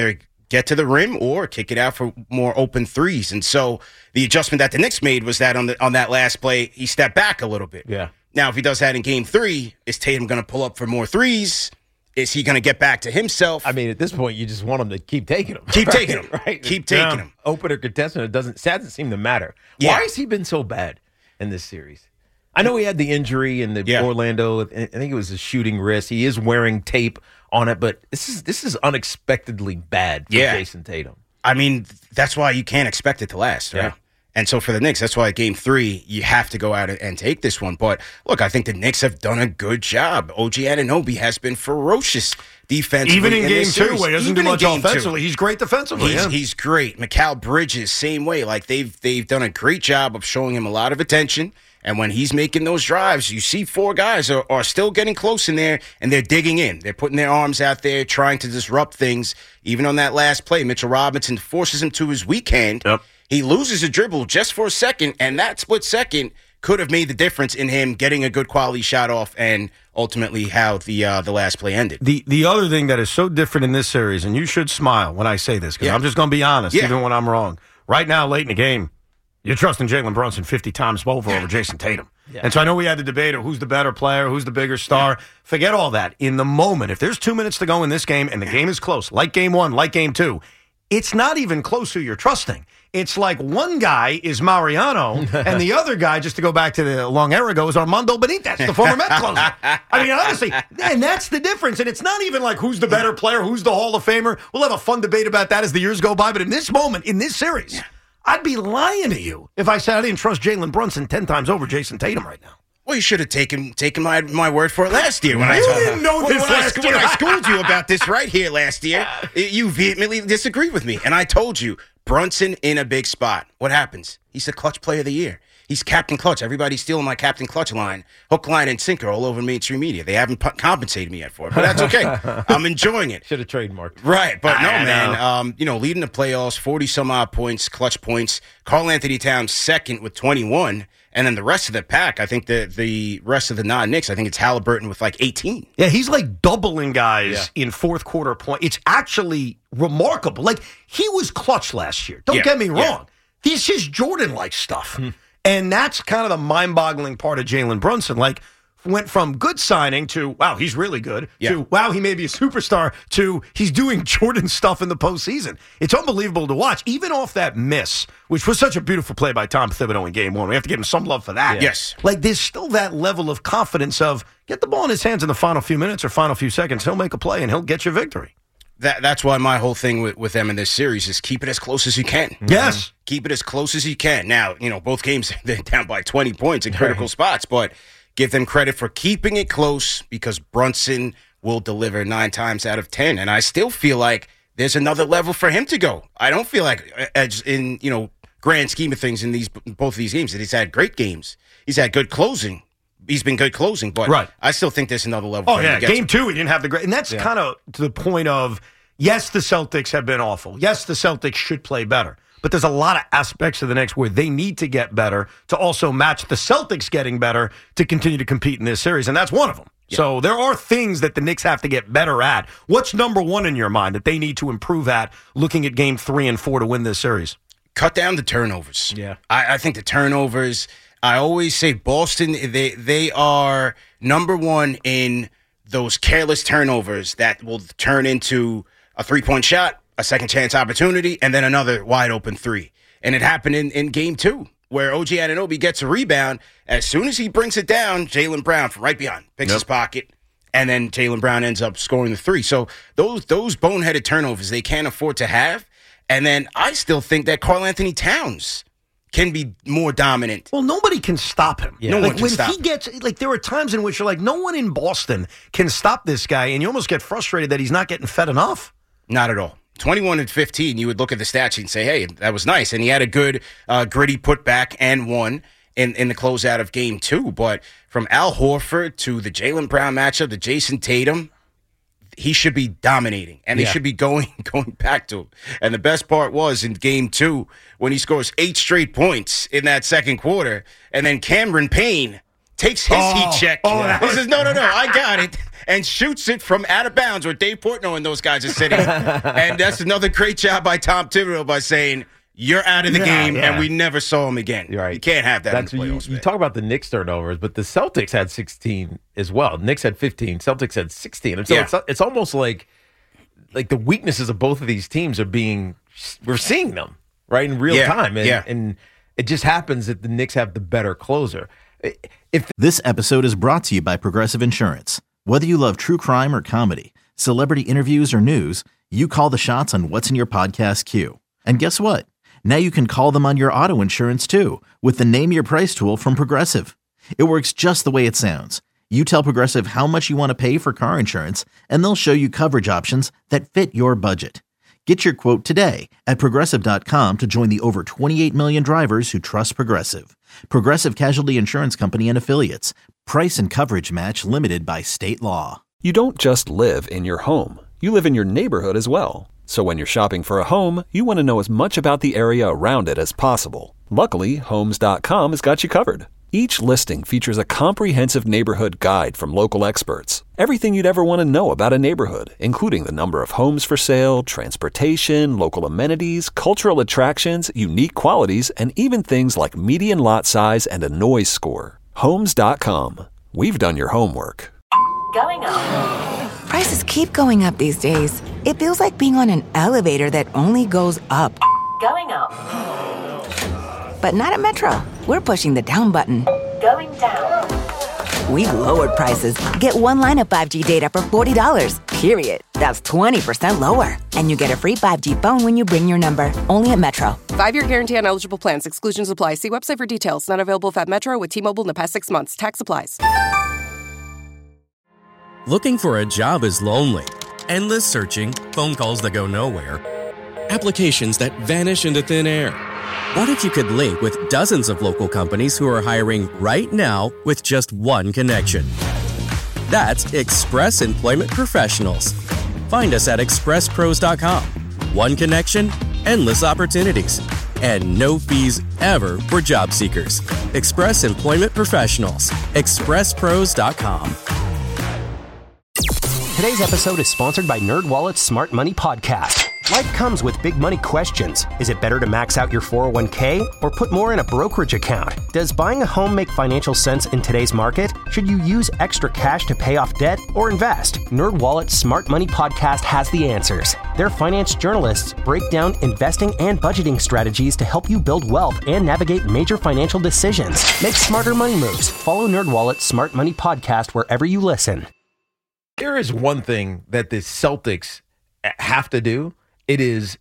get to the rim or kick it out for more open threes. And so the adjustment that the Knicks made was that on the on that last play, he stepped back a little bit. Yeah. Now, if he does that in game three, is Tatum going to pull up for more threes? Is he going to get back to himself? I mean, at this point, you just want him to keep taking them. Keep right? taking them. Right? Keep taking Yeah. them. Open or contestant, it doesn't, it doesn't seem to matter. Yeah. Why has he been so bad in this series? I know he had the injury in the Yeah. Orlando. I think it was a shooting wrist. He is wearing tape on it, but this is this is unexpectedly bad for Yeah. Jason Tatum. I mean, that's why you can't expect it to last, right? Yeah. And so for the Knicks, that's why game three, you have to go out and take this one. But look, I think the Knicks have done a good job. O G Anunoby has been ferocious defensively. Even in, game this two, series. where he doesn't Even do in much game two. offensively, he's great defensively. He's, yeah. he's great. Mikal Bridges, same way. Like they've they've done a great job of showing him a lot of attention. And when he's making those drives, you see four guys are, are still getting close in there, and they're digging in. They're putting their arms out there, trying to disrupt things. Even on that last play, Mitchell Robinson forces him to his weak hand. Yep. He loses a dribble just for a second, and that split second could have made the difference in him getting a good quality shot off and ultimately how the uh, the last play ended. The the other thing that is so different in this series, and you should smile when I say this, because Yeah. I'm just going to be honest, Yeah. even when I'm wrong. Right now, late in the game, you're trusting Jalen Brunson fifty times over over Jason Tatum. Yeah. And so I know we had the debate of who's the better player, who's the bigger star. Forget all that. In the moment, if there's two minutes to go in this game and the game is close, like game one, like game two, it's not even close who you're trusting. It's like one guy is Mariano, and the other guy, just to go back to the long era ago, is Armando Benitez, the former Met closer. I mean, honestly, and that's the difference. And it's not even like who's the better player, who's the Hall of Famer. We'll have a fun debate about that as the years go by. But in this moment, in this series, I'd be lying to you if I said I didn't trust Jalen Brunson ten times over Jason Tatum right now. Well, you should have taken taken my my word for it last year when I You told didn't know when, this when last I, year. when I schooled you about this right here last year. You vehemently disagreed with me, and I told you Brunson in a big spot. What happens? He's the clutch player of the year. He's Captain Clutch. Everybody's stealing my Captain Clutch line, hook, line, and sinker all over mainstream media. They haven't pu- compensated me yet for it, but that's okay. I'm enjoying it. Should have trademarked. Right, but no, I man. know. Um, you know, leading the playoffs, forty some odd points, clutch points. Karl Anthony Towns second with twenty-one, and then the rest of the pack. I think the the rest of the non-Knicks. I think it's Halliburton with like eighteen. Yeah, he's like doubling guys in fourth quarter point. It's actually remarkable. Like, he was clutch last year. Don't Yeah, get me wrong. yeah. This is Jordan-like stuff. And that's kind of the mind-boggling part of Jalen Brunson. Like, went from good signing to, wow, he's really good, Yeah. to, wow, he may be a superstar, to he's doing Jordan stuff in the postseason. It's unbelievable to watch, even off that miss, which was such a beautiful play by Tom Thibodeau in game one. We have to give him some love for that. Yeah. Yes. Like, there's still that level of confidence of, get the ball in his hands in the final few minutes or final few seconds, he'll make a play and he'll get you victory. That that's why my whole thing with, with them in this series is keep it as close as you can. Yes. Keep it as close as you can. Now, you know, both games they're down by twenty points in critical spots, but give them credit for keeping it close because Brunson will deliver nine times out of ten. And I still feel like there's another level for him to go. I don't feel like as in, you know, grand scheme of things in these both of these games that he's had great games. He's had good closing. He's been good closing, but Right. I still think there's another level Oh, for him yeah. to get Game to. two, he didn't have the great. And that's kind of to the point of, yes, the Celtics have been awful. Yes, the Celtics should play better. But there's a lot of aspects of the Knicks where they need to get better to also match the Celtics getting better to continue to compete in this series. And that's one of them. Yeah. So there are things that the Knicks have to get better at. What's number one in your mind that they need to improve at looking at game three and four to win this series? Cut down the turnovers. Yeah. I, I think the turnovers, I always say Boston, they they are number one in those careless turnovers that will turn into a three-point shot, a second chance opportunity, and then another wide-open three. And it happened in, in game two where O G Anunoby gets a rebound. As soon as he brings it down, Jaylen Brown from right behind picks Yep. his pocket, and then Jaylen Brown ends up scoring the three. So those those boneheaded turnovers they can't afford to have. And then I still think that Karl Anthony Towns can be more dominant. Well, nobody can stop him. Yeah. No like one can when stop he him. gets like there are times in which you're like, no one in Boston can stop this guy, and you almost get frustrated that he's not getting fed enough. Not at all. twenty-one and fifteen, you would look at the stat sheet and say, hey, that was nice. And he had a good, uh, gritty putback and one in, in the closeout of game two. But from Al Horford to the Jaylen Brown matchup to Jason Tatum, he should be dominating. And they Yeah. should be going going back to him. And the best part was in game two when he scores eight straight points in that second quarter. And then Cameron Payne takes his Oh, heat check. oh, that He was- says, no, no, no, I got it. and shoots it from out of bounds where Dave Portnoy and those guys are sitting. And that's another great job by Tom Thibodeau by saying, you're out of the Yeah, game, yeah. and we never saw him again. You're right. You can't have that That's in the you, playoffs. you man. talk about the Knicks turnovers, but the Celtics had sixteen as well. Knicks had fifteen. Celtics had sixteen. And so Yeah. it's it's almost like like the weaknesses of both of these teams are being we're seeing them right in real Yeah, time, and, yeah. and it just happens that the Knicks have the better closer. If This episode is brought to you by Progressive Insurance. Whether you love true crime or comedy, celebrity interviews or news, you call the shots on what's in your podcast queue. And guess what? Now you can call them on your auto insurance too with the Name Your Price tool from Progressive. It works just the way it sounds. You tell Progressive how much you want to pay for car insurance, and they'll show you coverage options that fit your budget. Get your quote today at Progressive dot com to join the over twenty-eight million drivers who trust Progressive. Progressive Casualty Insurance Company and Affiliates. Price and coverage match limited by state law. You don't just live in your home. You live in your neighborhood as well. So when you're shopping for a home, you want to know as much about the area around it as possible. Luckily, Homes dot com has got you covered. Each listing features a comprehensive neighborhood guide from local experts. Everything you'd ever want to know about a neighborhood, including the number of homes for sale, transportation, local amenities, cultural attractions, unique qualities, and even things like median lot size and a noise score. Homes dot com. We've done your homework. Going up. Prices keep going up these days. It feels like being on an elevator that only goes up. Going up. But not at Metro. We're pushing the down button. Going down. We've lowered prices. Get one line of five G data for forty dollars, period. That's twenty percent lower. And you get a free five G phone when you bring your number. Only at Metro. Five-year guarantee on eligible plans. Exclusions apply. See website for details. Not available if at Metro with T-Mobile in the past six months. Tax applies. Looking for a job is lonely. Endless searching, phone calls that go nowhere, applications that vanish into thin air. What if you could link with dozens of local companies who are hiring right now with just one connection? That's Express Employment Professionals. Find us at express pros dot com. One connection, endless opportunities, and no fees ever for job seekers. Express Employment Professionals. express pros dot com. Today's episode is sponsored by NerdWallet's Smart Money Podcast. Life comes with big money questions. Is it better to max out your four oh one k or put more in a brokerage account? Does buying a home make financial sense in today's market? Should you use extra cash to pay off debt or invest? NerdWallet's Smart Money Podcast has the answers. Their finance journalists break down investing and budgeting strategies to help you build wealth and navigate major financial decisions. Make smarter money moves. Follow NerdWallet's Smart Money Podcast wherever you listen. there is one thing that the Celtics have to do. It is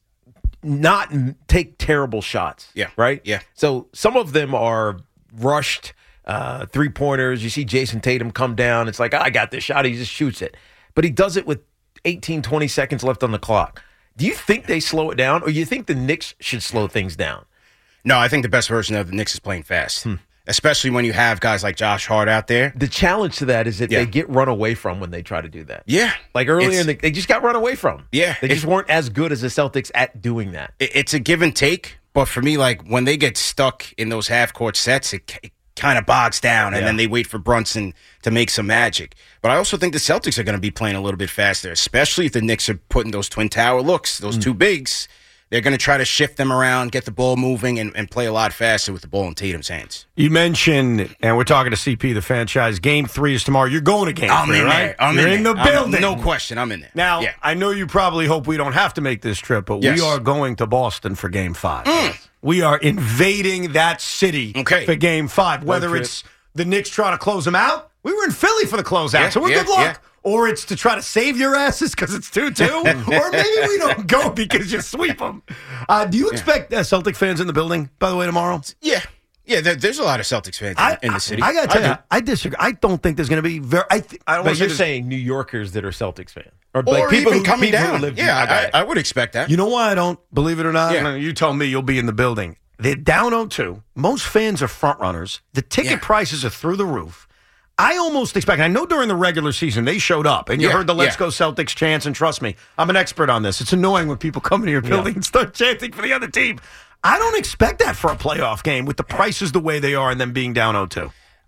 not take terrible shots. Yeah. Right? Yeah. So some of them are rushed uh, three-pointers. You see Jason Tatum come down. It's like, oh, I got this shot. He just shoots it. But he does it with eighteen, twenty seconds left on the clock. Do you think they slow it down, or you think the Knicks should slow things down? No, I think the best version of the Knicks is playing fast, hmm. especially when you have guys like Josh Hart out there. The challenge to that is that yeah. they get run away from when they try to do that. Yeah. Like earlier, in the, they just got run away from. Yeah. They just weren't as good as the Celtics at doing that. It, it's a give and take, but for me, like when they get stuck in those half-court sets, it, it kind of bogs down, and yeah. then they wait for Brunson to make some magic. But I also think the Celtics are going to be playing a little bit faster, especially if the Knicks are putting those twin tower looks, those mm. two bigs. They're going to try to shift them around, get the ball moving, and, and play a lot faster with the ball in Tatum's hands. You mentioned, and we're talking to C P, the franchise, game three is tomorrow. You're going to game I'm three, in right? There. I'm You're in, in there. the building. I'm, no question, I'm in there. Now, yeah. I know you probably hope we don't have to make this trip, but yes. we are going to Boston for game five. Mm. We are invading that city okay. for game five, whether Road it's the Knicks trying to close them out. We were in Philly for the closeout, yeah, so we're yeah, good luck. Yeah. Or it's to try to save your asses because it's two two. Or maybe we don't go because you sweep them. Uh, do you expect uh, Celtic fans in the building, by the way, tomorrow? Yeah. Yeah, there, there's a lot of Celtics fans I, in the city. I, I got to tell I you, I disagree. I don't think there's going to be very. I, th- I don't But you're say saying New Yorkers that are Celtics fans. Or, or like people even who, coming people down. Who live yeah, okay. I, I would expect that. You know why I don't believe it or not? Yeah. You tell me, you'll be in the building. They're down oh two. Most fans are front runners. The ticket Yeah. prices are through the roof. I almost expect, I know during the regular season they showed up, and you Yeah, heard the Let's yeah. Go Celtics chants, and trust me, I'm an expert on this. It's annoying when people come into your building Yeah. and start chanting for the other team. I don't expect that for a playoff game with the prices the way they are and them being down oh two.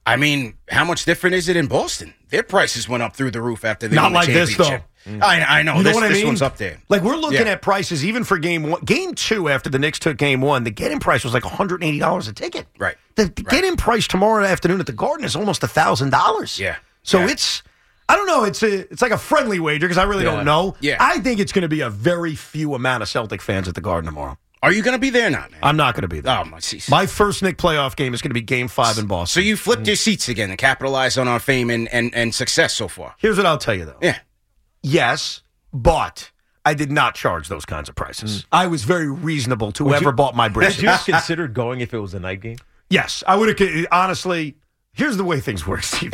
I mean, how much different is it in Boston? Their prices went up through the roof after they Not won the like this, though. championship. I, I know. You know this what I this mean? one's up there. Like, we're looking Yeah. at prices even for game one. Game two, after the Knicks took game one, the get-in price was like one hundred eighty dollars a ticket. Right. The, the get-in price tomorrow afternoon at the Garden is almost one thousand dollars. Yeah. So Yeah. it's, I don't know, it's a, it's like a friendly wager because I really Yeah. don't know. Yeah. I think it's going to be a very few amount of Celtic fans at the Garden tomorrow. Are you going to be there or not, man? I'm not going to be there. Oh, my cease. My first Knick playoff game is going to be game five in Boston. So you flipped your seats again and capitalized on our fame and, and, and success so far. Here's what I'll tell you, though. Yeah. Yes, but I did not charge those kinds of prices. I was very reasonable to Would whoever you- bought my Would brisket. you have considered going if it was a night game? Yes, I would have. Honestly, here's the way things work, Steve.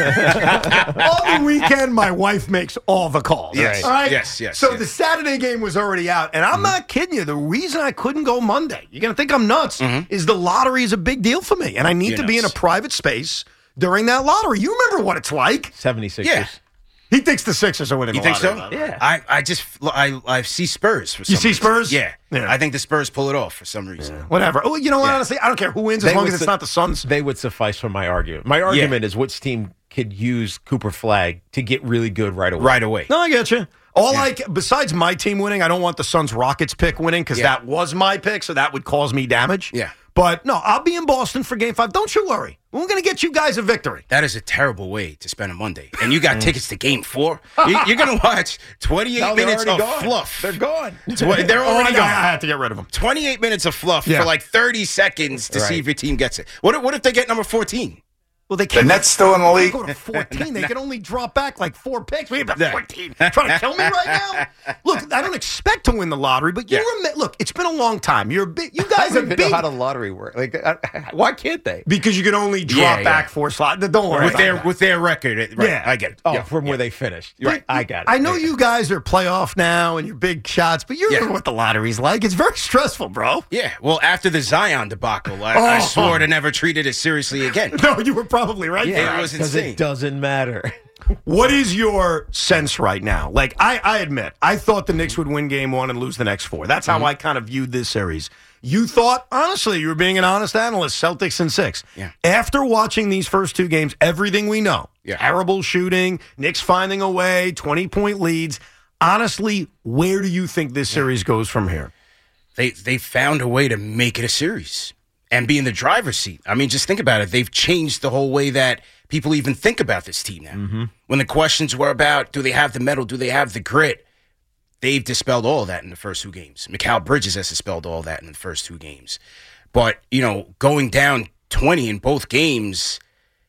All the weekend, my wife makes all the calls. Yes, All right? yes, yes, So yes. the Saturday game was already out, and I'm not kidding you. The reason I couldn't go Monday, you're gonna think I'm nuts, is the lottery is a big deal for me, and I need You're to be in a nuts. private space during that lottery. You remember what it's like? seventy-sixers. Yeah. He thinks the Sixers are winning. You the think so? lottery. Yeah. I, I just I I see Spurs. For You some see reason. Spurs? Yeah. Yeah. I think the Spurs pull it off for some reason. Whatever. Oh, you know what? Yeah. Honestly, I don't care who wins as They long would as it's su- not the Suns. They would suffice for my argument. My argument is which team could use Cooper Flag to get really good right away. Right away. No, I get you. All I besides my team winning, I don't want the Suns Rockets pick winning because Yeah. that was my pick, so that would cause me damage. Yeah. But no, I'll be in Boston for Game Five. Don't you worry. We're going to get you guys a victory. That is a terrible way to spend a Monday. And you got tickets to Game Four. You, you're going to watch twenty-eight No, they're minutes of already gone. fluff. They're gone. Tw- they're Oh, I, already I gone. had to get rid of them. twenty-eight minutes of fluff Yeah. for like thirty seconds to see Right. if your team gets it. What if, what if they get number fourteen? Well, they can't. Nets still in the league? Go to fourteen. They can only drop back like four picks. We have Yeah. fourteen. Trying to kill me right now? Look, I don't expect to win the lottery, but you Yeah. remember. Look, it's been a long time. You're a bit. You guys I are don't even big know how the lottery works. Like, I, why can't they? because you can only drop Yeah, yeah. back four slots. Don't worry With about their that. with their record. it- Right, Yeah. I get it. Oh, Yeah. from where they finished. Yeah, Right, I got it. I know Yeah. you guys are playoff now and you're big shots, but you Yeah. remember what the lottery's like. It's very stressful, bro. Yeah, well, after the Zion debacle, I, Oh. I swore to never treat it as seriously again. No, you were probably right. Yeah, there. it was Because insane. it doesn't matter. What is your sense right now? Like, I, I admit, I thought the Knicks would win game one and lose the next four. That's how Mm-hmm. I kind of viewed this series. You thought, honestly, you were being an honest analyst, Celtics in six. Yeah. After watching these first two games, everything we know, Yeah. terrible shooting, Knicks finding a way, twenty-point leads. Honestly, where do you think this series goes from here? They they found a way to make it a series and be in the driver's seat. I mean, just think about it. They've changed the whole way that people even think about this team now. Mm-hmm. When the questions were about, do they have the metal? Do they have the grit? They've dispelled all of that in the first two games. Mikal Bridges has dispelled all that in the first two games. But, you know, going down twenty in both games,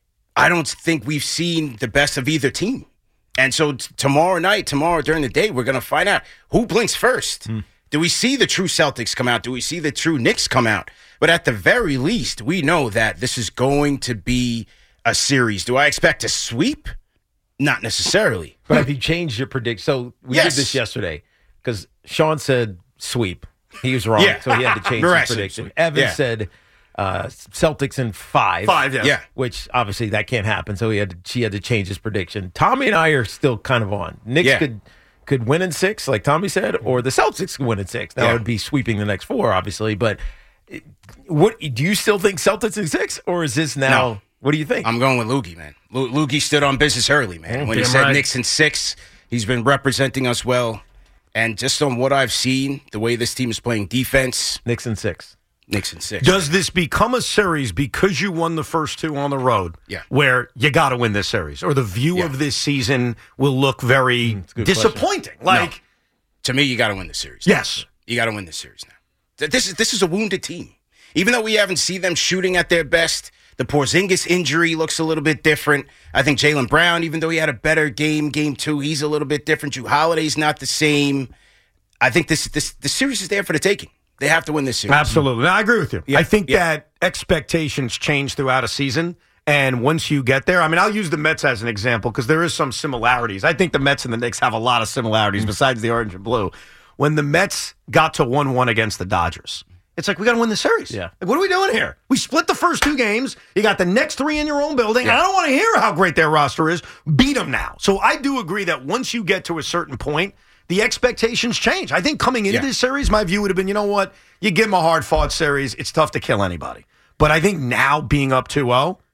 I don't think we've seen the best of either team. And so t- tomorrow night, tomorrow during the day, we're going to find out who blinks first. Do we see the true Celtics come out? Do we see the true Knicks come out? But at the very least, we know that this is going to be a series. Do I expect a sweep? Not necessarily. But have you changed your prediction? So we Yes. did this yesterday because Sean said sweep. He was wrong, Yeah. so he had to change Right. his prediction. Sweep. Evan Yeah. said uh, Celtics in five. Five, yes. Yeah. Which obviously that can't happen, so he had to, she had to change his prediction. Tommy and I are still kind of on. Knicks Yeah. could could win in six, like Tommy said, or the Celtics could win in six. Now Yeah. it would be sweeping the next four, obviously. But it- what do you still think Celtics in six, or is this now? No. What do you think? I'm going with Loogie, man. Lu- Loogie stood on business early, man. Oh, when he damn said right. Knicks in six, he's been representing us well. And just on what I've seen, the way this team is playing defense, Knicks in six. Knicks in six. Does this become a series because you won the first two on the road? Yeah. Where you got to win this series, or the view Yeah. of this season will look very a good disappointing. Like, No. To me, you got to win the series. yes, You got to win the series now. Th- This is this is a wounded team. Even though we haven't seen them shooting at their best, the Porzingis injury looks a little bit different. I think Jaylen Brown, even though he had a better game, game two, he's a little bit different. Drew Holiday's not the same. I think this this the series is there for the taking. They have to win this series. absolutely. No, I agree with you. Yeah, I think yeah. that expectations change throughout a season. And once you get there, I mean, I'll use the Mets as an example because there is some similarities. I think the Mets and the Knicks have a lot of similarities besides the orange and blue. When the Mets got to one one against the Dodgers, it's like, we got to win the series. Yeah. Like, what are we doing here? We split the first two games. You got the next three in your own building. I don't want to hear how great their roster is. Beat them now. So I do agree that once you get to a certain point, the expectations change. I think coming into Yeah. this series, my view would have been, you know what? You give them a hard-fought series. It's tough to kill anybody. But I think now being up two oh,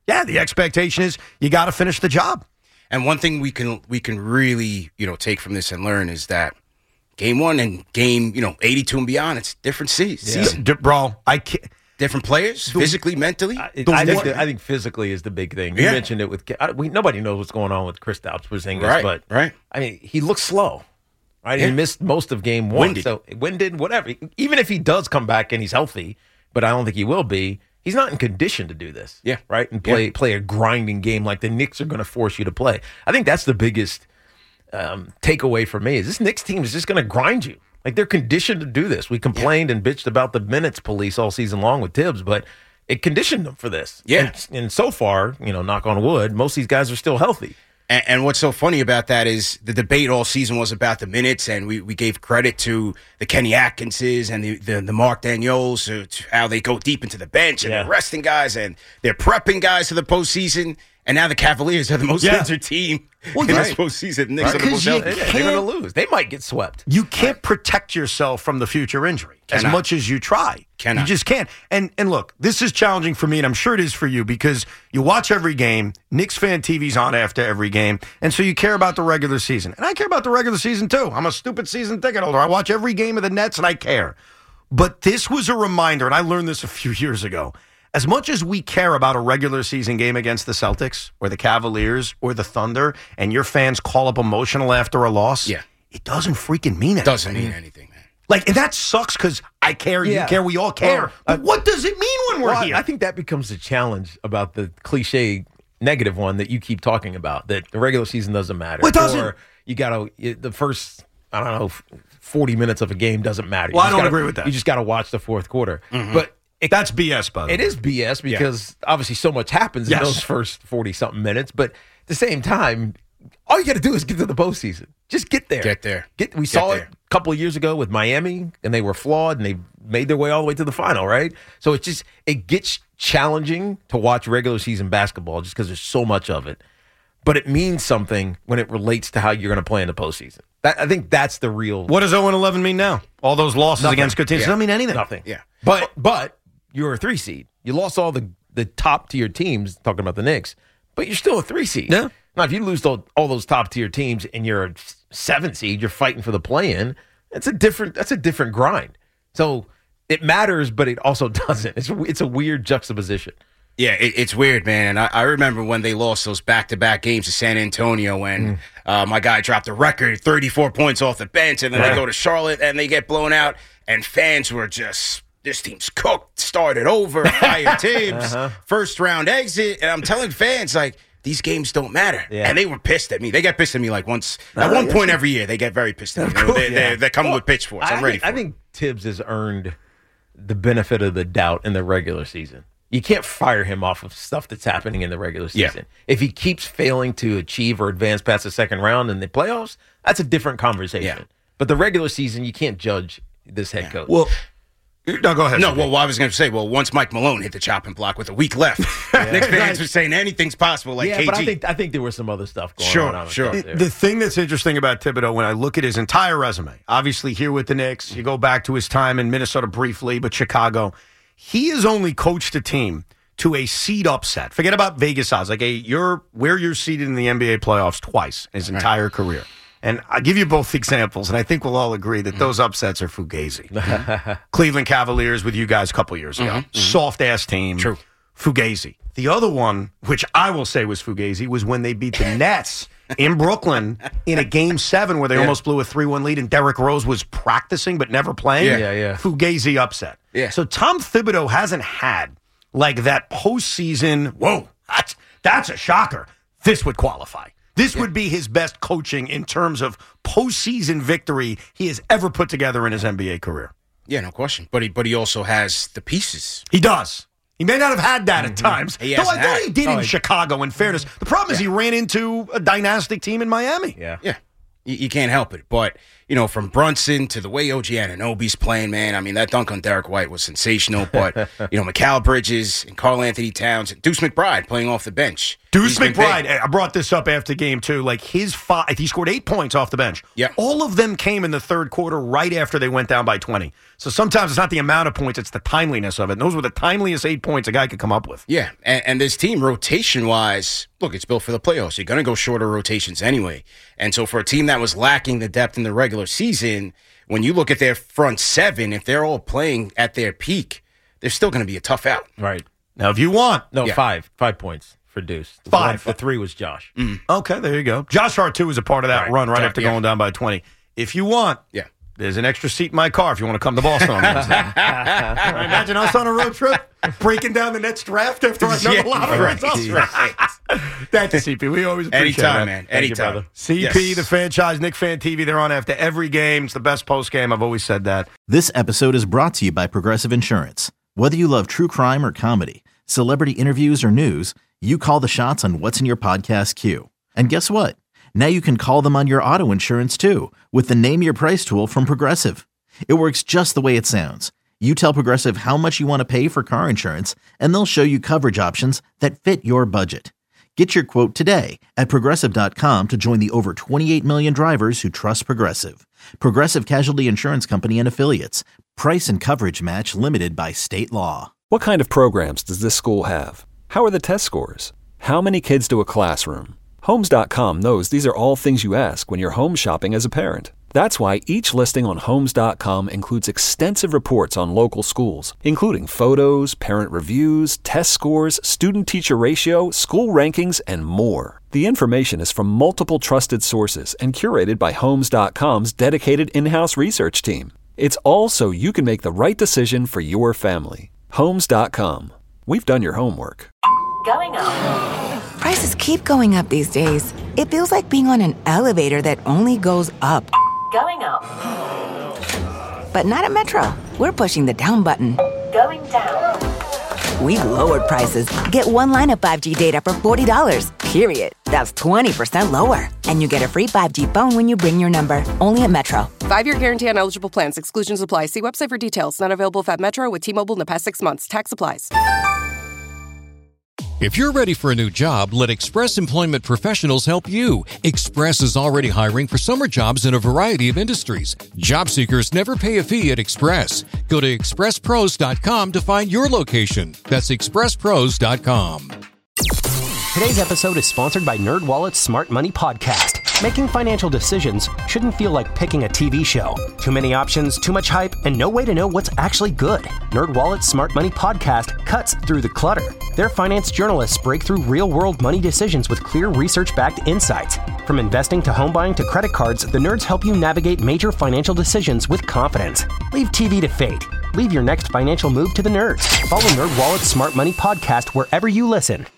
yeah, the expectation is you got to finish the job. And one thing we can we can really, you know, take from this and learn is that game one and game, you know, eighty-two and beyond, it's different se- season. D- bro, I can't. Different players, physically, mentally. I, I, think the, I think physically is the big thing. You Yeah. mentioned it with I, we, nobody knows what's going on with Kristaps Porzingis, Right, but right. I mean, he looks slow. Right, Yeah. he missed most of game one. Winded. So winded, whatever. Even if he does come back and he's healthy, but I don't think he will be. He's not in condition to do this. Yeah. Right, and play Yeah. play a grinding game like the Knicks are going to force you to play. I think that's the biggest um, takeaway for me. Is this Knicks team is just going to grind you. Like they're conditioned to do this. We complained and bitched about the minutes police all season long with Tibbs, but it conditioned them for this. Yeah. And, and so far, you know, knock on wood, most of these guys are still healthy. And, and what's so funny about that is the debate all season was about the minutes, and we, we gave credit to the Kenny Atkinses and the, the, the Mark Daniels, uh, to how they go deep into the bench and Yeah. they're resting guys and they're prepping guys for the postseason. And now the Cavaliers are the most Yeah. injured team Well, in right. this postseason. The Knicks are the Because most you healthy. They're going to lose. They might get swept. You can't protect yourself from the future injury as Cannot. much as you try. Cannot. You just can't. And and look, this is challenging for me, and I'm sure it is for you, because you watch every game. Knicks fan T V's on after every game, and so you care about the regular season. And I care about the regular season, too. I'm a stupid season ticket holder. I watch every game of the Nets, and I care. But this was a reminder, and I learned this a few years ago. As much as we care about a regular season game against the Celtics or the Cavaliers or the Thunder, and your fans call up emotional after a loss, Yeah. it doesn't freaking mean anything. Doesn't mean anything, man. Like, and that sucks because I care, Yeah. you care, we all care. Well, but what does it mean when we're Well, here? I think that becomes the challenge about the cliche negative one that you keep talking about, that the regular season doesn't matter. Well, it doesn't. Or you got to, the first, I don't know, forty minutes of a game doesn't matter. Well, You I just don't gotta- agree with that. You just got to watch the fourth quarter. Mm-hmm. But it, That's B S, by the it way. is B S because obviously so much happens Yes. in those first forty-something minutes. But at the same time, all you got to do is get to the postseason. Just get there. Get there. Get, we Get saw there. it a couple of years ago with Miami, and they were flawed, and they made their way all the way to the final, right? So it just it gets challenging to watch regular season basketball just because there's so much of it. But it means something when it relates to how you're going to play in the postseason. That, I think that's the real. What does oh and eleven mean now? All those losses Nothing. against good teams Yeah. doesn't mean anything. Nothing. Yeah. But but you're a three seed. You lost all the the top tier teams. Talking about the Knicks, but you're still a three seed. Yeah. Now if you lose all, all those top tier teams and you're a seven seed, you're fighting for the play in. It's a different. That's a different grind. So it matters, but it also doesn't. It's it's a weird juxtaposition. Yeah, it, it's weird, man. And I, I remember when they lost those back-to-back games to San Antonio when Mm. uh, my guy dropped a record, thirty-four points off the bench, and then Yeah. they go to Charlotte and they get blown out, and fans were just, this team's cooked, started over, fire Tibbs, Uh-huh. first-round exit. And I'm telling fans, like, these games don't matter. Yeah. And they were pissed at me. They get pissed at me like once, at Uh, one yeah, point sure. every year, they get very pissed at me. Of course, They, yeah. they, they're coming Well, with pitchforks. I'm I ready think, for I it. think Tibbs has earned the benefit of the doubt in the regular season. You can't fire him off of stuff that's happening in the regular Yeah. season. If he keeps failing to achieve or advance past the second round in the playoffs, that's a different conversation. Yeah. But the regular season, you can't judge this head coach. Well, no, go ahead. No, Steve. well, I was going to say, well, once Mike Malone hit the chopping block with a week left, Knicks fans were saying anything's possible, like yeah, K G. but I think I think there was some other stuff going Sure, on. on the sure. top there. The thing that's interesting about Thibodeau, when I look at his entire resume, obviously here with the Knicks, you go back to his time in Minnesota briefly, but Chicago, he has only coached a team to a seed upset. Forget about Vegas odds. Like a you're where you're seated in the N B A playoffs twice in his entire career. And I'll give you both examples, and I think we'll all agree that those upsets are fugazi. Cleveland Cavaliers with you guys a couple years ago. Soft-ass team. True. Fugazi. The other one, which I will say was fugazi, was when they beat the Nets in Brooklyn in a game seven where they Yeah. almost blew a three one lead and Derrick Rose was practicing but never playing. Yeah. Yeah, yeah. Fugazi upset. Yeah. So Tom Thibodeau hasn't had like that postseason, whoa, that's, that's a shocker. This would qualify. This would be his best coaching in terms of postseason victory he has ever put together in his N B A career. Yeah, no question. But he, but he also has the pieces. He does. He may not have had that at times. He Though I hasn't thought had he it. did Oh, in he- Chicago, in fairness. The problem is he ran into a dynastic team in Miami. yeah. Yeah. You, you can't help it. But, you know, from Brunson to the way O G Anunoby's playing, man, I mean, that dunk on Derek White was sensational. But, you know, Mikal Bridges and Karl Anthony Towns and Deuce McBride playing off the bench. Deuce He's been McBride, big. I brought this up after game two. Like his five, he scored eight points off the bench. Yeah. All of them came in the third quarter right after they went down by twenty. So sometimes it's not the amount of points, it's the timeliness of it. And those were the timeliest eight points a guy could come up with. Yeah, and, and this team, rotation-wise, look, it's built for the playoffs. You're going to go shorter rotations anyway. And so for a team that was lacking the depth in the regular season, when you look at their front seven, if they're all playing at their peak, they're still going to be a tough out. Right. Now, if you want... No, Yeah. five. Five points for Deuce. The Five. one- the three was Josh. Mm. Okay, there you go. Josh Hart, too, was a part of that Right. run right Yeah, after yeah. going down by twenty. If you want... Yeah. There's an extra seat in my car if you want to come to Boston on Wednesday. Imagine us on a road trip breaking down the Nets draft after I know Yeah, a lot of right. results. Right. Thank you, C P. We always appreciate Anytime, it. man. Thank you, Anytime. brother. C P, Yes. the franchise, Nick Fan T V, they're on after every game. It's the best post game. I've always said that. This episode is brought to you by Progressive Insurance. Whether you love true crime or comedy, celebrity interviews or news, you call the shots on what's in your podcast queue. And guess what? Now you can call them on your auto insurance too with the Name Your Price tool from Progressive. It works just the way it sounds. You tell Progressive how much you want to pay for car insurance, and they'll show you coverage options that fit your budget. Get your quote today at Progressive dot com to join the over twenty-eight million drivers who trust Progressive. Progressive Casualty Insurance Company and Affiliates. Price and coverage match limited by state law. What kind of programs does this school have? How are the test scores? How many kids do a classroom? Homes dot com knows these are all things you ask when you're home shopping as a parent. That's why each listing on Homes dot com includes extensive reports on local schools, including photos, parent reviews, test scores, student-teacher ratio, school rankings, and more. The information is from multiple trusted sources and curated by Homes dot com's dedicated in-house research team. It's all so you can make the right decision for your family. Homes dot com. We've done your homework. Going up. Prices keep going up these days. It feels like being on an elevator that only goes up. Going up. But not at Metro. We're pushing the down button. Going down. We've lowered prices. Get one line of five G data for forty dollars, period. That's twenty percent lower. And you get a free five G phone when you bring your number. Only at Metro. Five-year guarantee on eligible plans. Exclusions apply. See website for details. Not available if at Metro with T-Mobile in the past six months. Tax applies. If you're ready for a new job, let Express Employment Professionals help you. Express is already hiring for summer jobs in a variety of industries. Job seekers never pay a fee at Express. Go to express pros dot com to find your location. That's express pros dot com. Today's episode is sponsored by NerdWallet's Smart Money Podcast. Making financial decisions shouldn't feel like picking a T V show. Too many options, too much hype, and no way to know what's actually good. NerdWallet's Smart Money Podcast cuts through the clutter. Their finance journalists break through real-world money decisions with clear research-backed insights. From investing to home buying to credit cards, the nerds help you navigate major financial decisions with confidence. Leave T V to fate. Leave your next financial move to the nerds. Follow NerdWallet's Smart Money Podcast wherever you listen.